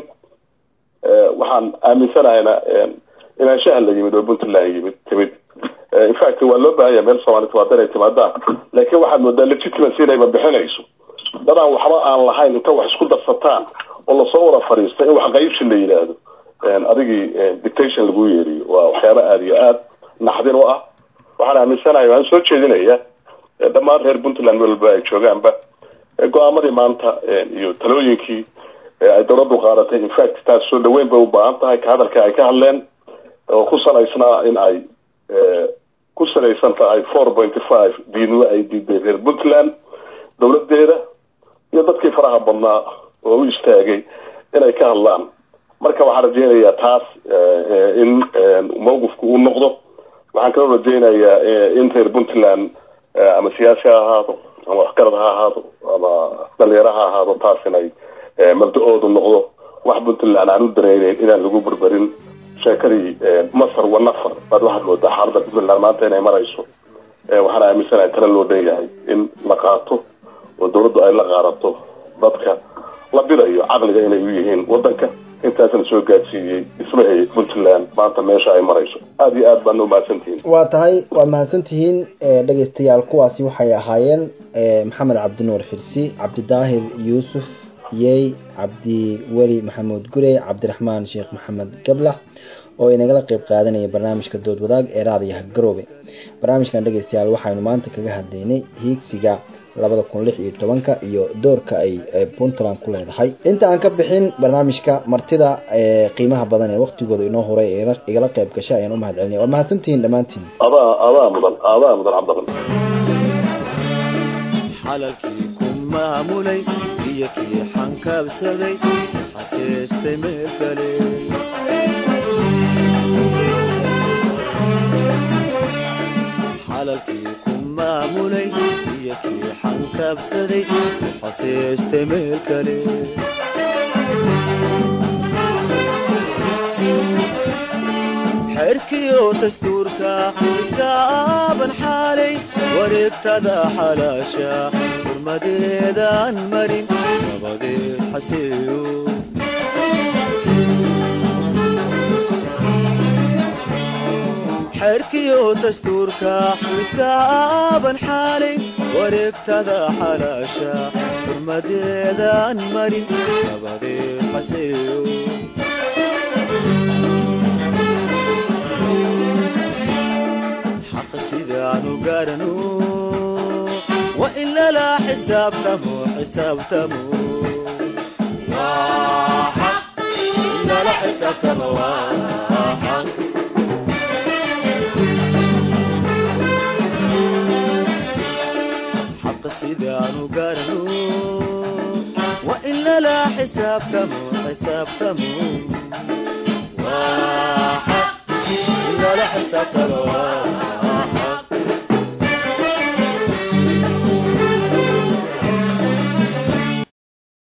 waxaan aaminsanaayna imaashaha la yimid oo Puntland yimid timid in fact waa loo baahan yahay meel Soomaaliya waa daray timaadaan laakiin waxaad moodaa legitimacy inay bixinayso dadaan waxba aan lahayn inta wax isku darsataan oo la soo wada fariistay in wax qaybsi la yiraahdo adigii dictation lagu yeeriyo waa waxyaaba aad iyo aad naxdin u ah waxaan aaminsanahay waan soo jeedinayaa dhammaan reer Puntland walba ay joogaanba go'aamadii maanta iyo talooyinkii ay dowladdu qaadatay in fact taas soo dhaweyn bay u baahan tahay ka hadalka ay ka hadleen oo ku salaysnaa in ay ku salaysan tahay four point five diinimo ay diiday reer Puntland dowladeeda iyo dadkii faraha badnaa oo u istaagay inay ka hadlaan marka waxaan rajeynayaa taas in mowqifku uu noqdo waxaan kaloo rajeynayaa in reer Puntland ama siyaasi ha ahaado ama waxgarad ha ahaado ama dhalinyaro ha ahaado taas inay mabda'oodu noqdo wax Puntland aan u dareenayn inaan lagu burburin sheekadii Masar wa Nafar baad waxaad moodaa xaaladda Puntland maanta inay marayso waxaan aaminsanahay tala loo dheeyahay in la qaato oo dowladdu ay la qaadato dadka la bilayo caqliga inay u yihiin wadanka intaasna soo gaarsiiyay ismahay Puntland maanta meesha ay marayso aad iyo aad baan u mahadsantihiin waa tahay waa mahadsantihiin dhageystayaal kuwaasi waxay ahaayeen maxamed cabdinuur xirsi cabdidaahir yuusuf yey cabdi weli maxamuud gure cabdiraxmaan sheekh maxamed gablah oo inagala qayb qaadanaya barnaamijka dood wadaag ee raadiyaha Garoobe barnaamijkan dhageystayaal waxaynu maanta kaga hadlaynay hiigsiga labada kun lix iyo tobanka iyo doorka ay Puntland ku leedahay inta aan ka bixin barnaamijka martida ee qiimaha badan ee waqtigooda inoo horay ee igala qayb gashay ayaan u mahadcelinay waa mahadsantihiin dhamaantiin adaa adaa mudan adaa mudan cabdallah xalalkii ku maamulay iyo kii xankaabsaday xaseestay meel kale xalalkii ku maamulay iyo kii xankaabsaday xaseestay meel kale xerkiyo dastuurka kitaaban xaalay wareegtada xalaasha xurmadeedaan marin nabadeed xaseeyo xerkiyo dastuurka kitaaban xaalay wareegtada xalaasha xurmadeedaan marin nabadeed xaseeyo sidaan u gaarano wa illa la xisaabtamo xisaabtamo waa xaq illa la xisaabtamo waa xaq xaq sidaan u gaarano wa illa la xisaabtamo xisaabtamo waa xaq illa la xisaabtamo